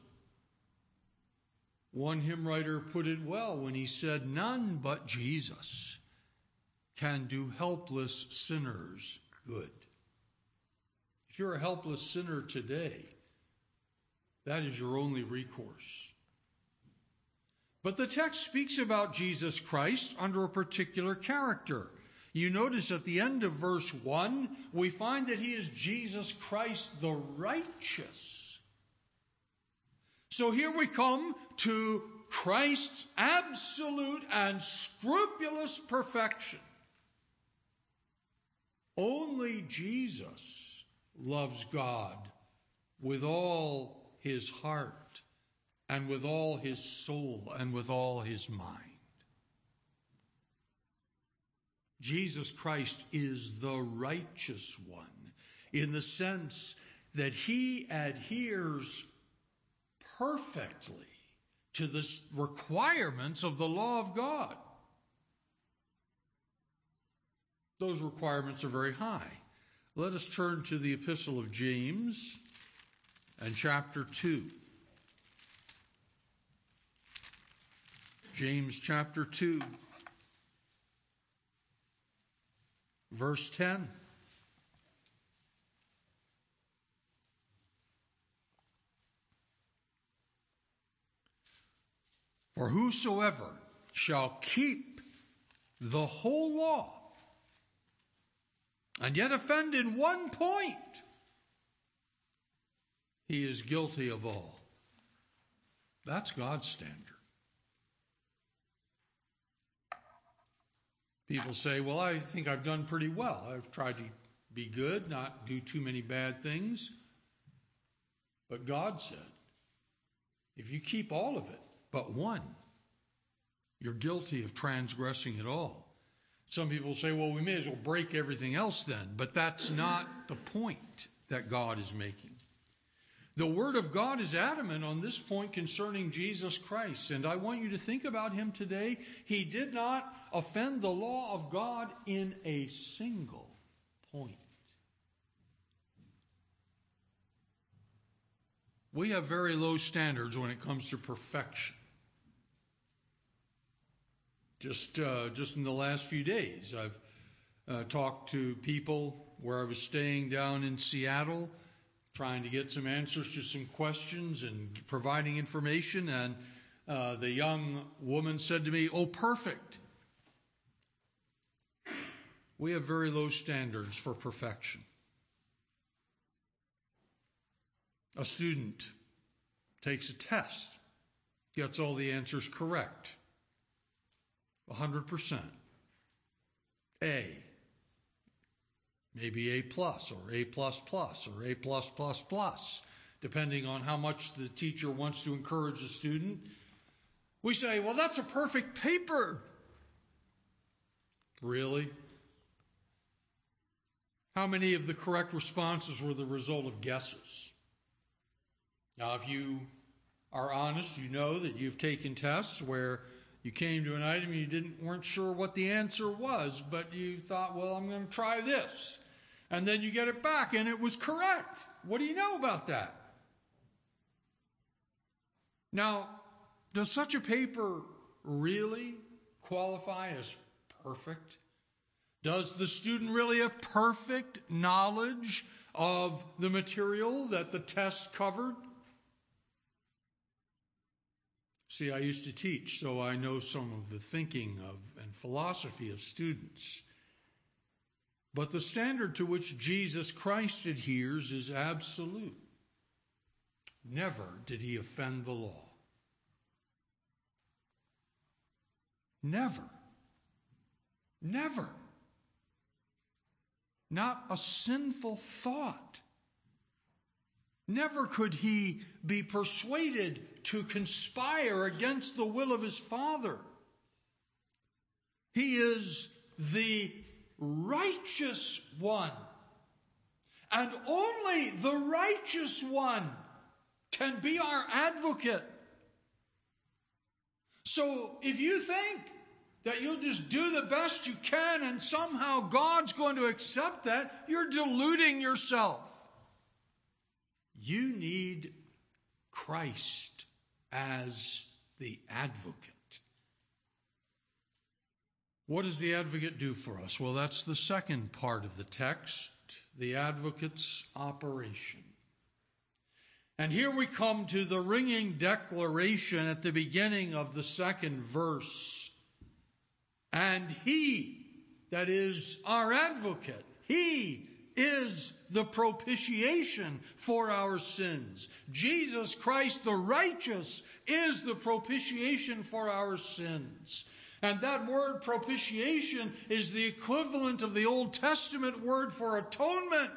One hymn writer put it well when he said, "None but Jesus can do helpless sinners good." If you're a helpless sinner today, that is your only recourse. But the text speaks about Jesus Christ under a particular character. You notice at the end of verse one, we find that he is Jesus Christ the righteous. So here we come to Christ's absolute and scrupulous perfection. Only Jesus loves God with all his heart and with all his soul and with all his mind. Jesus Christ is the righteous one in the sense that he adheres perfectly to the requirements of the law of God. Those requirements are very high. Let us turn to the Epistle of James and chapter two. James chapter two, verse ten. For whosoever shall keep the whole law and yet offend in one point, he is guilty of all. That's God's standard. People say, well, I think I've done pretty well. I've tried to be good, not do too many bad things. But God said, if you keep all of it but one, you're guilty of transgressing it all. Some people say, well, we may as well break everything else then. But that's not the point that God is making. The Word of God is adamant on this point concerning Jesus Christ. And I want you to think about him today. He did not offend the law of God in a single point. We have very low standards when it comes to perfection. Just uh, just in the last few days, I've uh, talked to people where I was staying down in Seattle, trying to get some answers to some questions and providing information. And uh, the young woman said to me, "Oh, perfect." We have very low standards for perfection. A student takes a test, gets all the answers correct. one hundred percent. A. Maybe A plus or A plus plus or A plus plus plus, depending on how much the teacher wants to encourage the student. We say, well, that's a perfect paper. Really? How many of the correct responses were the result of guesses? Now, if you are honest, you know that you've taken tests where you came to an item and you didn't weren't sure what the answer was, but you thought, well, I'm going to try this. And then you get it back and it was correct. What do you know about that? Now, does such a paper really qualify as perfect? Does the student really have perfect knowledge of the material that the test covered? See, I used to teach, so I know some of the thinking of and philosophy of students. But the standard to which Jesus Christ adheres is absolute. Never did he offend the law. Never. Never. Not a sinful thought. Never could he be persuaded to conspire against the will of his Father. He is the righteous one. And only the righteous one can be our advocate. So if you think that you'll just do the best you can and somehow God's going to accept that, you're deluding yourself. You need Christ as the advocate. What does the advocate do for us? Well, that's the second part of the text, the advocate's operation. And here we come to the ringing declaration at the beginning of the second verse. And he, that is our advocate, he is the propitiation for our sins. Jesus Christ, the righteous, is the propitiation for our sins. And that word propitiation is the equivalent of the Old Testament word for atonement.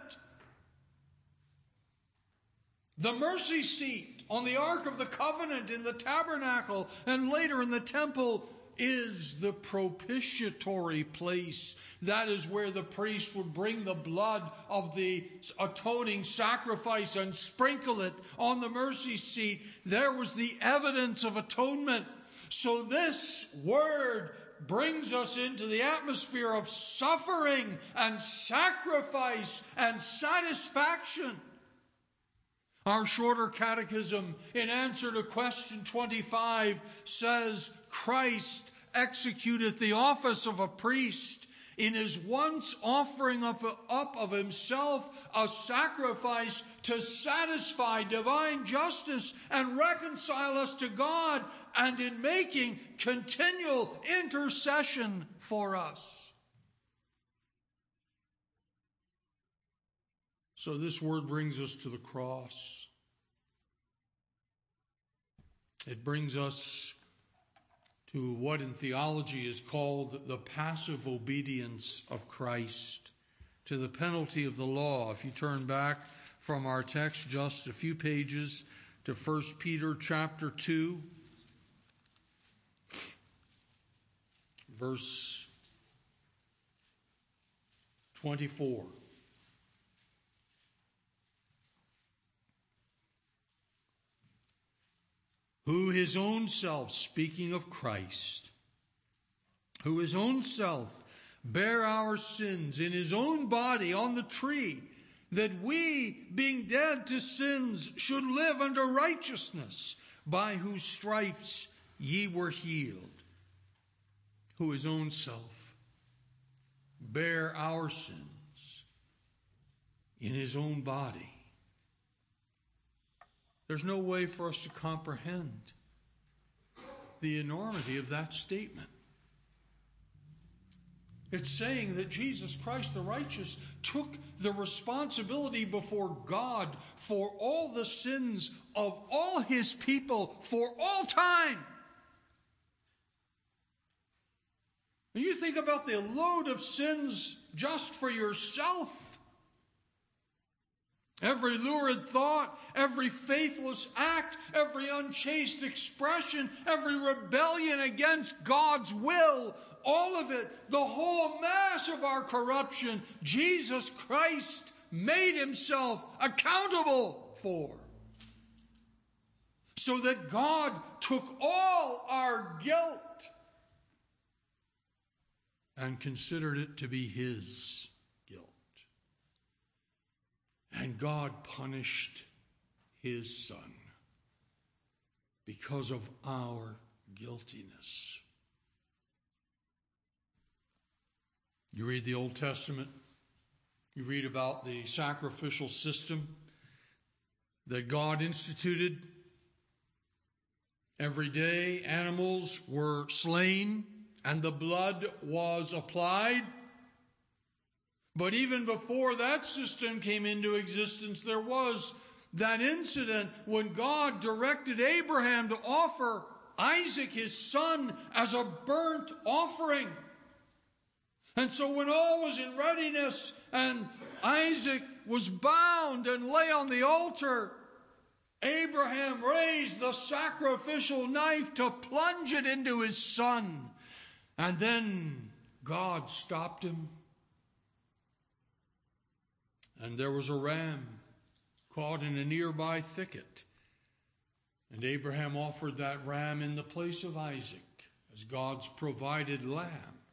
The mercy seat on the Ark of the Covenant in the tabernacle and later in the temple is the propitiatory place. That is where the priest would bring the blood of the atoning sacrifice and sprinkle it on the mercy seat. There was the evidence of atonement. So this word brings us into the atmosphere of suffering and sacrifice and satisfaction. Our shorter catechism, in answer to question twenty-five, says, Christ executeth the office of a priest in his once offering up, up of himself a sacrifice to satisfy divine justice and reconcile us to God, and in making continual intercession for us. So this word brings us to the cross. It brings us to what in theology is called the passive obedience of Christ to the penalty of the law. If you turn back from our text just a few pages to First Peter chapter two, verse twenty-four. Who his own self, speaking of Christ, who his own self bare our sins in his own body on the tree, that we, being dead to sins, should live unto righteousness, by whose stripes ye were healed. Who his own self bare our sins in his own body. There's no way for us to comprehend the enormity of that statement. It's saying that Jesus Christ the righteous took the responsibility before God for all the sins of all his people for all time. When you think about the load of sins just for yourself, every lurid thought, every faithless act, every unchaste expression, every rebellion against God's will, all of it, the whole mass of our corruption, Jesus Christ made himself accountable for. So that God took all our guilt and considered it to be his guilt. And God punished his Son because of our guiltiness. You read the Old Testament, you read about the sacrificial system that God instituted. Every day animals were slain and the blood was applied. But even before that system came into existence, there was that incident when God directed Abraham to offer Isaac, his son, as a burnt offering. And so when all was in readiness and Isaac was bound and lay on the altar, Abraham raised the sacrificial knife to plunge it into his son. And then God stopped him. And there was a ram caught in a nearby thicket. And Abraham offered that ram in the place of Isaac as God's provided lamb.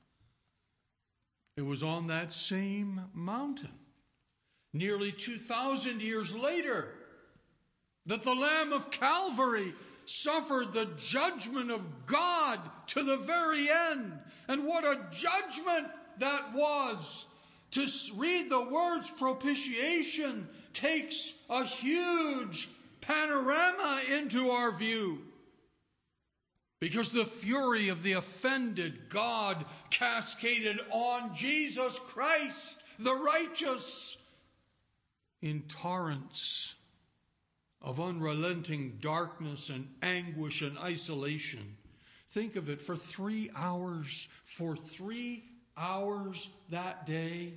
It was on that same mountain, nearly two thousand years later, that the Lamb of Calvary suffered the judgment of God to the very end. And what a judgment that was! To read the words propitiation takes a huge panorama into our view. Because the fury of the offended God cascaded on Jesus Christ, the righteous, in torrents of unrelenting darkness and anguish and isolation. Think of it, for three hours, for three hours that day,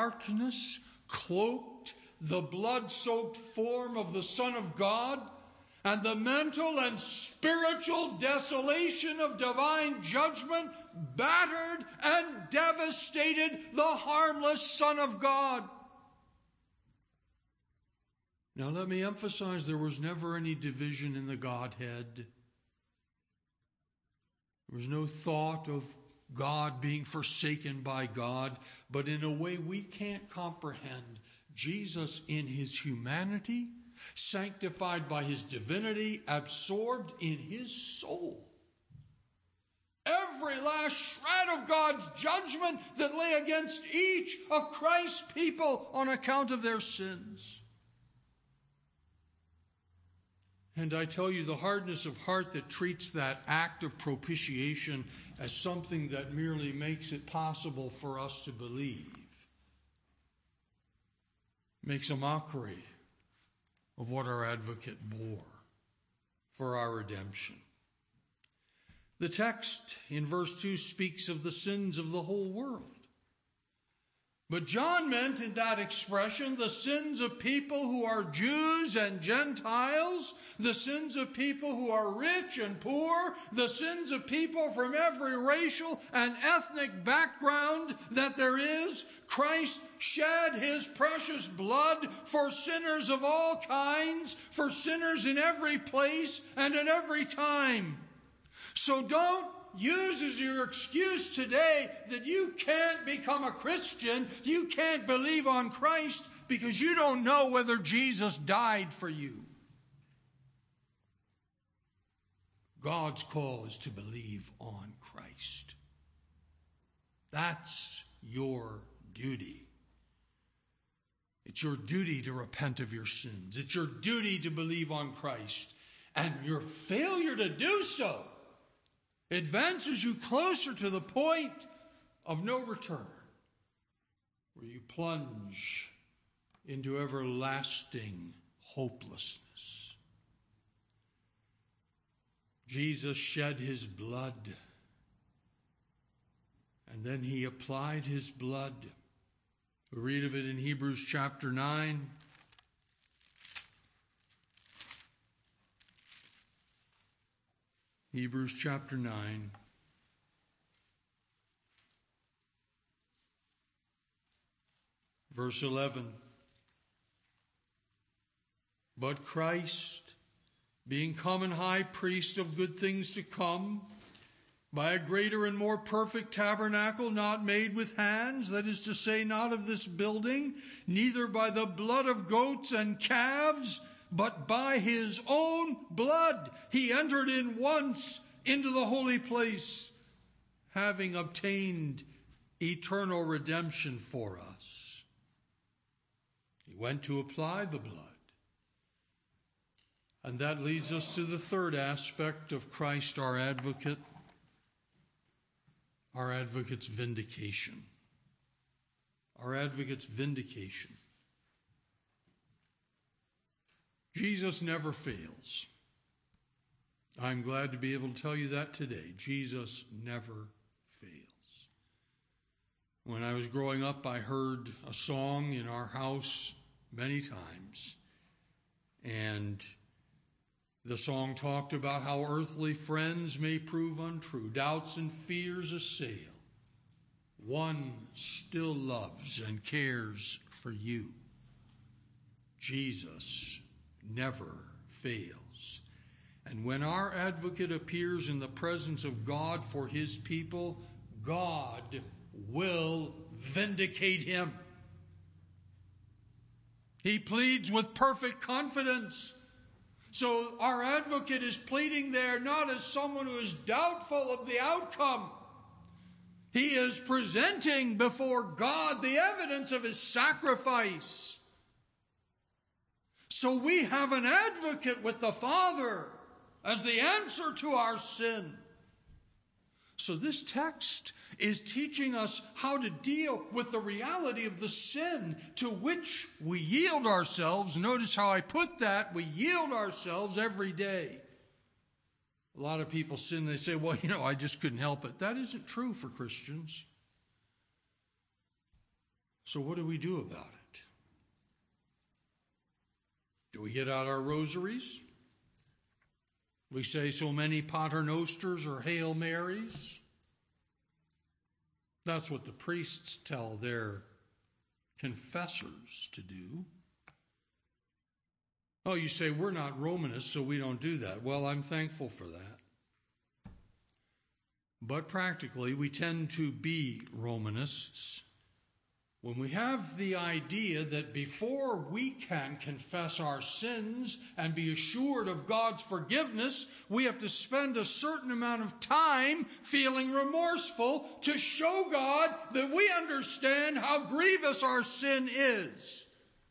darkness cloaked the blood-soaked form of the Son of God, and the mental and spiritual desolation of divine judgment battered and devastated the harmless Son of God. Now let me emphasize, there was never any division in the Godhead. There was no thought of God being forsaken by God, but in a way we can't comprehend. Jesus in his humanity, sanctified by his divinity, absorbed in his soul every last shred of God's judgment that lay against each of Christ's people on account of their sins. And I tell you, the hardness of heart that treats that act of propitiation as something that merely makes it possible for us to believe makes a mockery of what our advocate bore for our redemption. The text in verse two speaks of the sins of the whole world. But John meant in that expression the sins of people who are Jews and Gentiles, the sins of people who are rich and poor, the sins of people from every racial and ethnic background that there is. Christ shed his precious blood for sinners of all kinds, for sinners in every place and at every time. So don't use as your excuse today that you can't become a Christian, you can't believe on Christ because you don't know whether Jesus died for you. God's call is to believe on Christ. That's your duty. It's your duty to repent of your sins. It's your duty to believe on Christ. And your failure to do so advances you closer to the point of no return, where you plunge into everlasting hopelessness. Jesus shed his blood, and then he applied his blood. We read of it in Hebrews chapter nine. Hebrews chapter nine. Verse eleven. But Christ, being common high priest of good things to come, by a greater and more perfect tabernacle, not made with hands, that is to say, not of this building, neither by the blood of goats and calves, but by his own blood he entered in once into the holy place, having obtained eternal redemption for us. He went to apply the blood. And that leads us to the third aspect of Christ, our advocate, our advocate's vindication. Our advocate's vindication. Jesus never fails. I'm glad to be able to tell you that today. Jesus never fails. When I was growing up, I heard a song in our house many times. And the song talked about how earthly friends may prove untrue. Doubts and fears assail. One still loves and cares for you. Jesus never fails. And when our advocate appears in the presence of God for his people, God will vindicate him. He pleads with perfect confidence. So our advocate is pleading there not as someone who is doubtful of the outcome. He is presenting before God the evidence of his sacrifice. So we have an advocate with the Father as the answer to our sin. So this text is teaching us how to deal with the reality of the sin to which we yield ourselves. Notice how I put that. We yield ourselves every day. A lot of people sin. They say, well, you know, I just couldn't help it. That isn't true for Christians. So what do we do about it? Do we get out our rosaries? We say so many paternosters or Hail Marys. That's what the priests tell their confessors to do. Oh, you say, we're not Romanists, so we don't do that. Well, I'm thankful for that. But practically, we tend to be Romanists when we have the idea that before we can confess our sins and be assured of God's forgiveness, we have to spend a certain amount of time feeling remorseful to show God that we understand how grievous our sin is.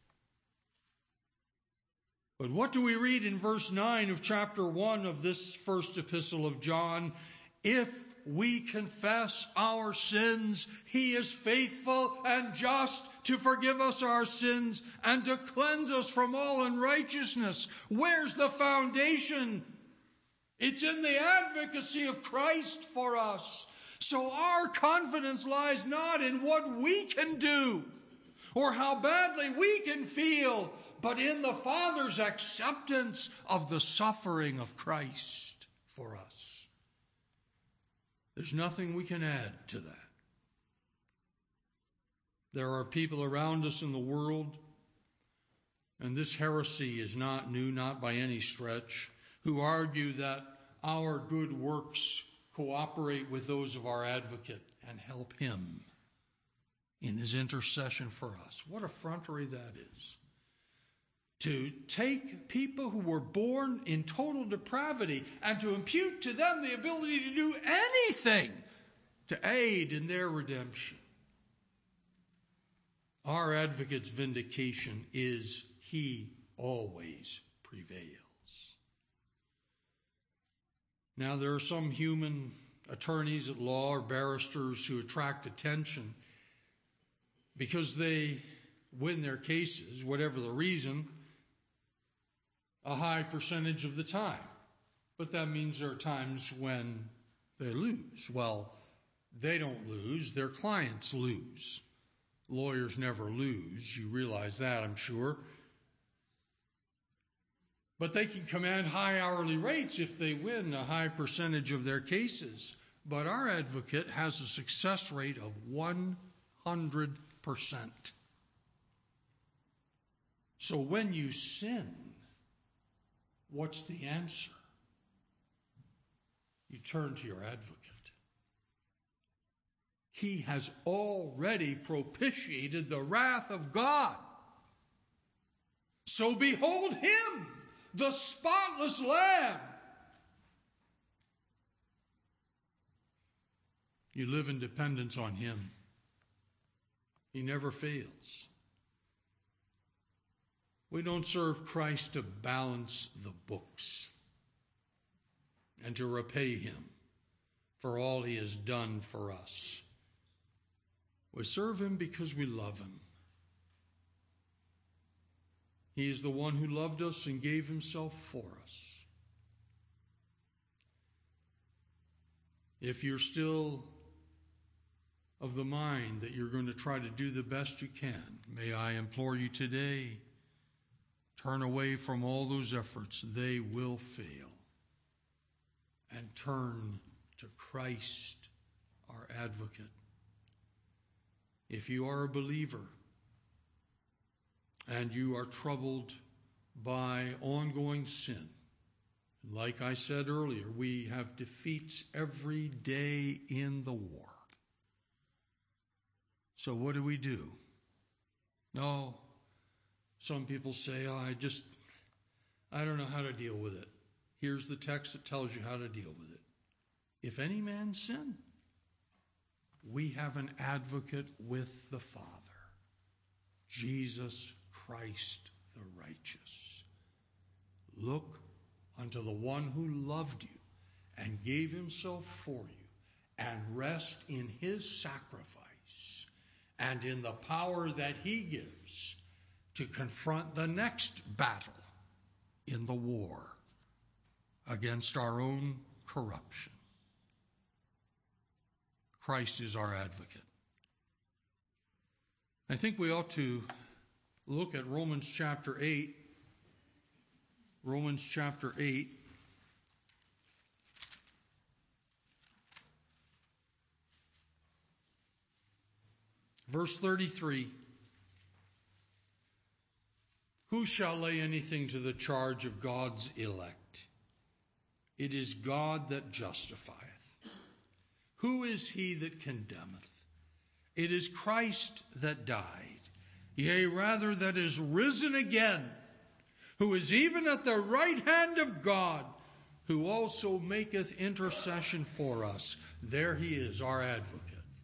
But what do we read in verse nine of chapter one of this first epistle of John? If we confess our sins, he is faithful and just to forgive us our sins and to cleanse us from all unrighteousness. Where's the foundation? It's in the advocacy of Christ for us. So our confidence lies not in what we can do or how badly we can feel, but in the Father's acceptance of the suffering of Christ for us. There's nothing we can add to that. There are people around us in the world, and this heresy is not new, not by any stretch, who argue that our good works cooperate with those of our advocate and help him in his intercession for us. What effrontery that is. To take people who were born in total depravity and to impute to them the ability to do anything to aid in their redemption. Our advocate's vindication is he always prevails. Now, there are some human attorneys at law or barristers who attract attention because they win their cases, whatever the reason, a high percentage of the time. But that means there are times when they lose. Well, they don't lose, their clients lose. Lawyers never lose. You realize that, I'm sure. But they can command high hourly rates if they win a high percentage of their cases. But our advocate has a success rate of one hundred percent. So when you sin, what's the answer? You turn to your advocate. He has already propitiated the wrath of God. So behold him, the spotless Lamb. You live in dependence on him. He never fails. We don't serve Christ to balance the books and to repay him for all he has done for us. We serve him because we love him. He is the one who loved us and gave himself for us. If you're still of the mind that you're going to try to do the best you can, may I implore you today, turn away from all those efforts. They will fail. And turn to Christ, our advocate. If you are a believer and you are troubled by ongoing sin, like I said earlier, we have defeats every day in the war. So what do we do? No, some people say, oh, I just, I don't know how to deal with it. Here's the text that tells you how to deal with it. If any man sin, we have an advocate with the Father, Jesus Christ the righteous. Look unto the one who loved you and gave himself for you, and rest in his sacrifice and in the power that he gives to confront the next battle in the war against our own corruption. Christ is our advocate. I think we ought to look at Romans chapter eight. Romans chapter eight. Verse thirty-three. Who shall lay anything to the charge of God's elect? It is God that justifieth. Who is he that condemneth? It is Christ that died, yea, rather that is risen again, who is even at the right hand of God, who also maketh intercession for us. There he is, our advocate.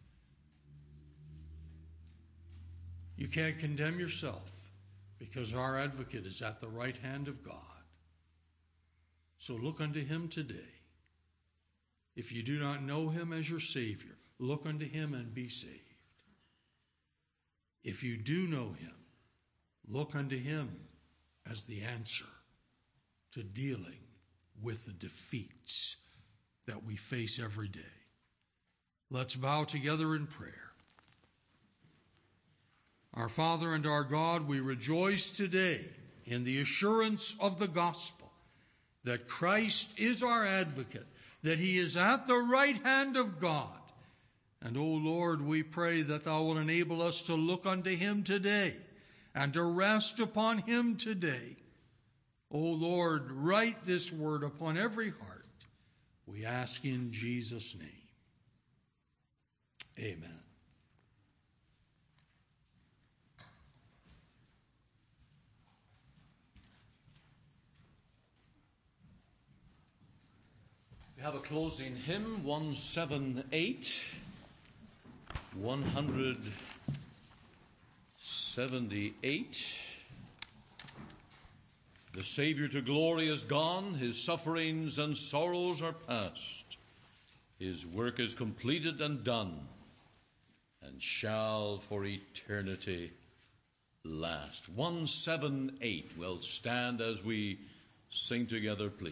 You can't condemn yourself because our advocate is at the right hand of God. So look unto him today. If you do not know him as your Savior, look unto him and be saved. If you do know him, look unto him as the answer to dealing with the defeats that we face every day. Let's bow together in prayer. Our Father and our God, we rejoice today in the assurance of the gospel that Christ is our advocate, that he is at the right hand of God. And, O Lord, we pray that thou wilt enable us to look unto him today and to rest upon him today. O Lord, write this word upon every heart. We ask in Jesus' name. Amen. We have a closing hymn, one seventy-eight, one seventy-eight. The Savior to glory is gone, his sufferings and sorrows are past. His work is completed and done, and shall for eternity last. one seventy-eight. We'll stand as we sing together, please.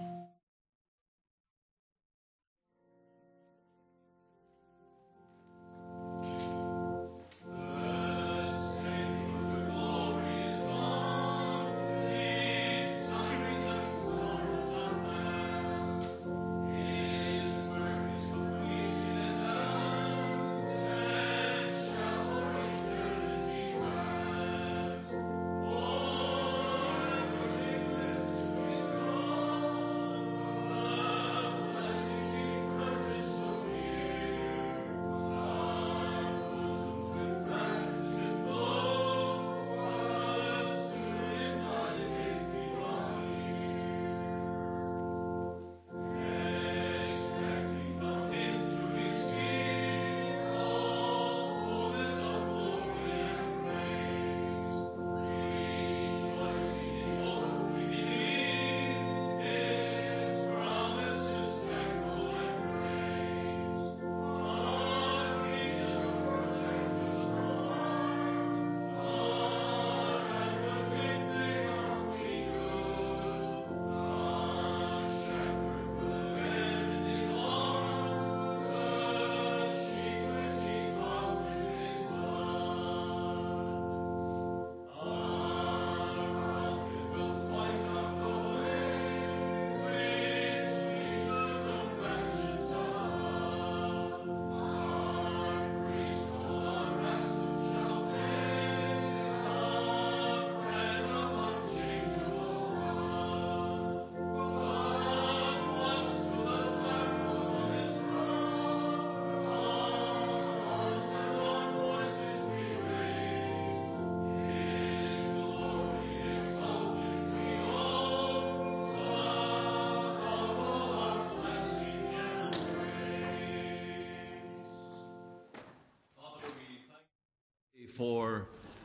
For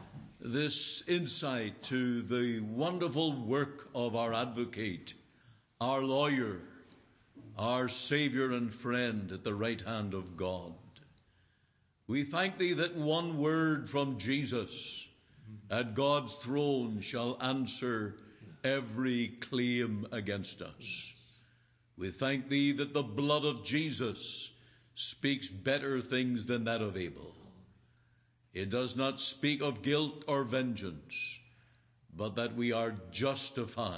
this insight to the wonderful work of our advocate, our lawyer, our Savior and friend at the right hand of God. We thank thee that one word from Jesus at God's throne shall answer every claim against us. We thank thee that the blood of Jesus speaks better things than that of Abel. It does not speak of guilt or vengeance, but that we are justified,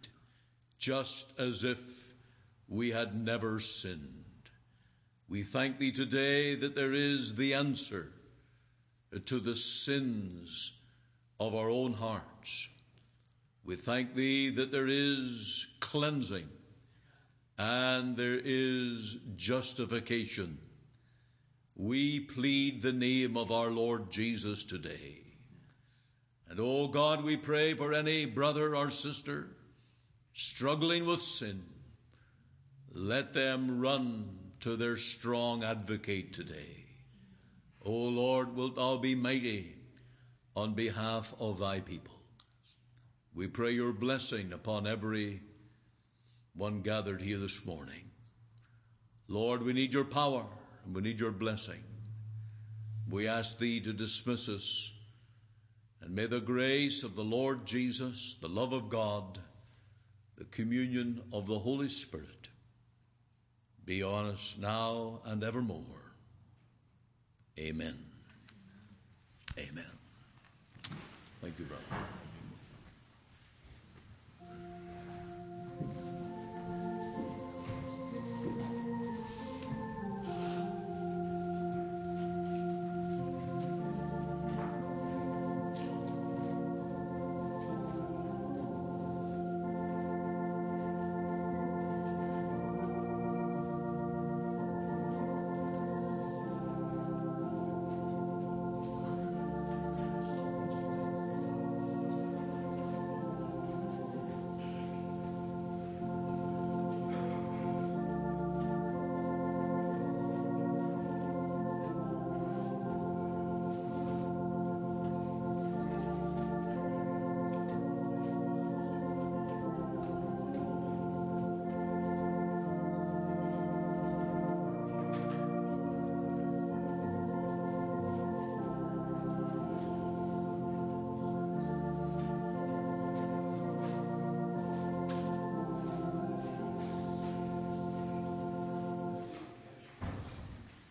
just as if we had never sinned. We thank thee today that there is the answer to the sins of our own hearts. We thank thee that there is cleansing and there is justification. We plead the name of our Lord Jesus today. And, oh God, we pray for any brother or sister struggling with sin. Let them run to their strong advocate today. O Lord, wilt thou be mighty on behalf of thy people. We pray your blessing upon every one gathered here this morning. Lord, we need your power and we need your blessing. We ask thee to dismiss us, and may the grace of the Lord Jesus, the love of God, the communion of the Holy Spirit be on us now and evermore. Amen. Amen. Thank you, brother.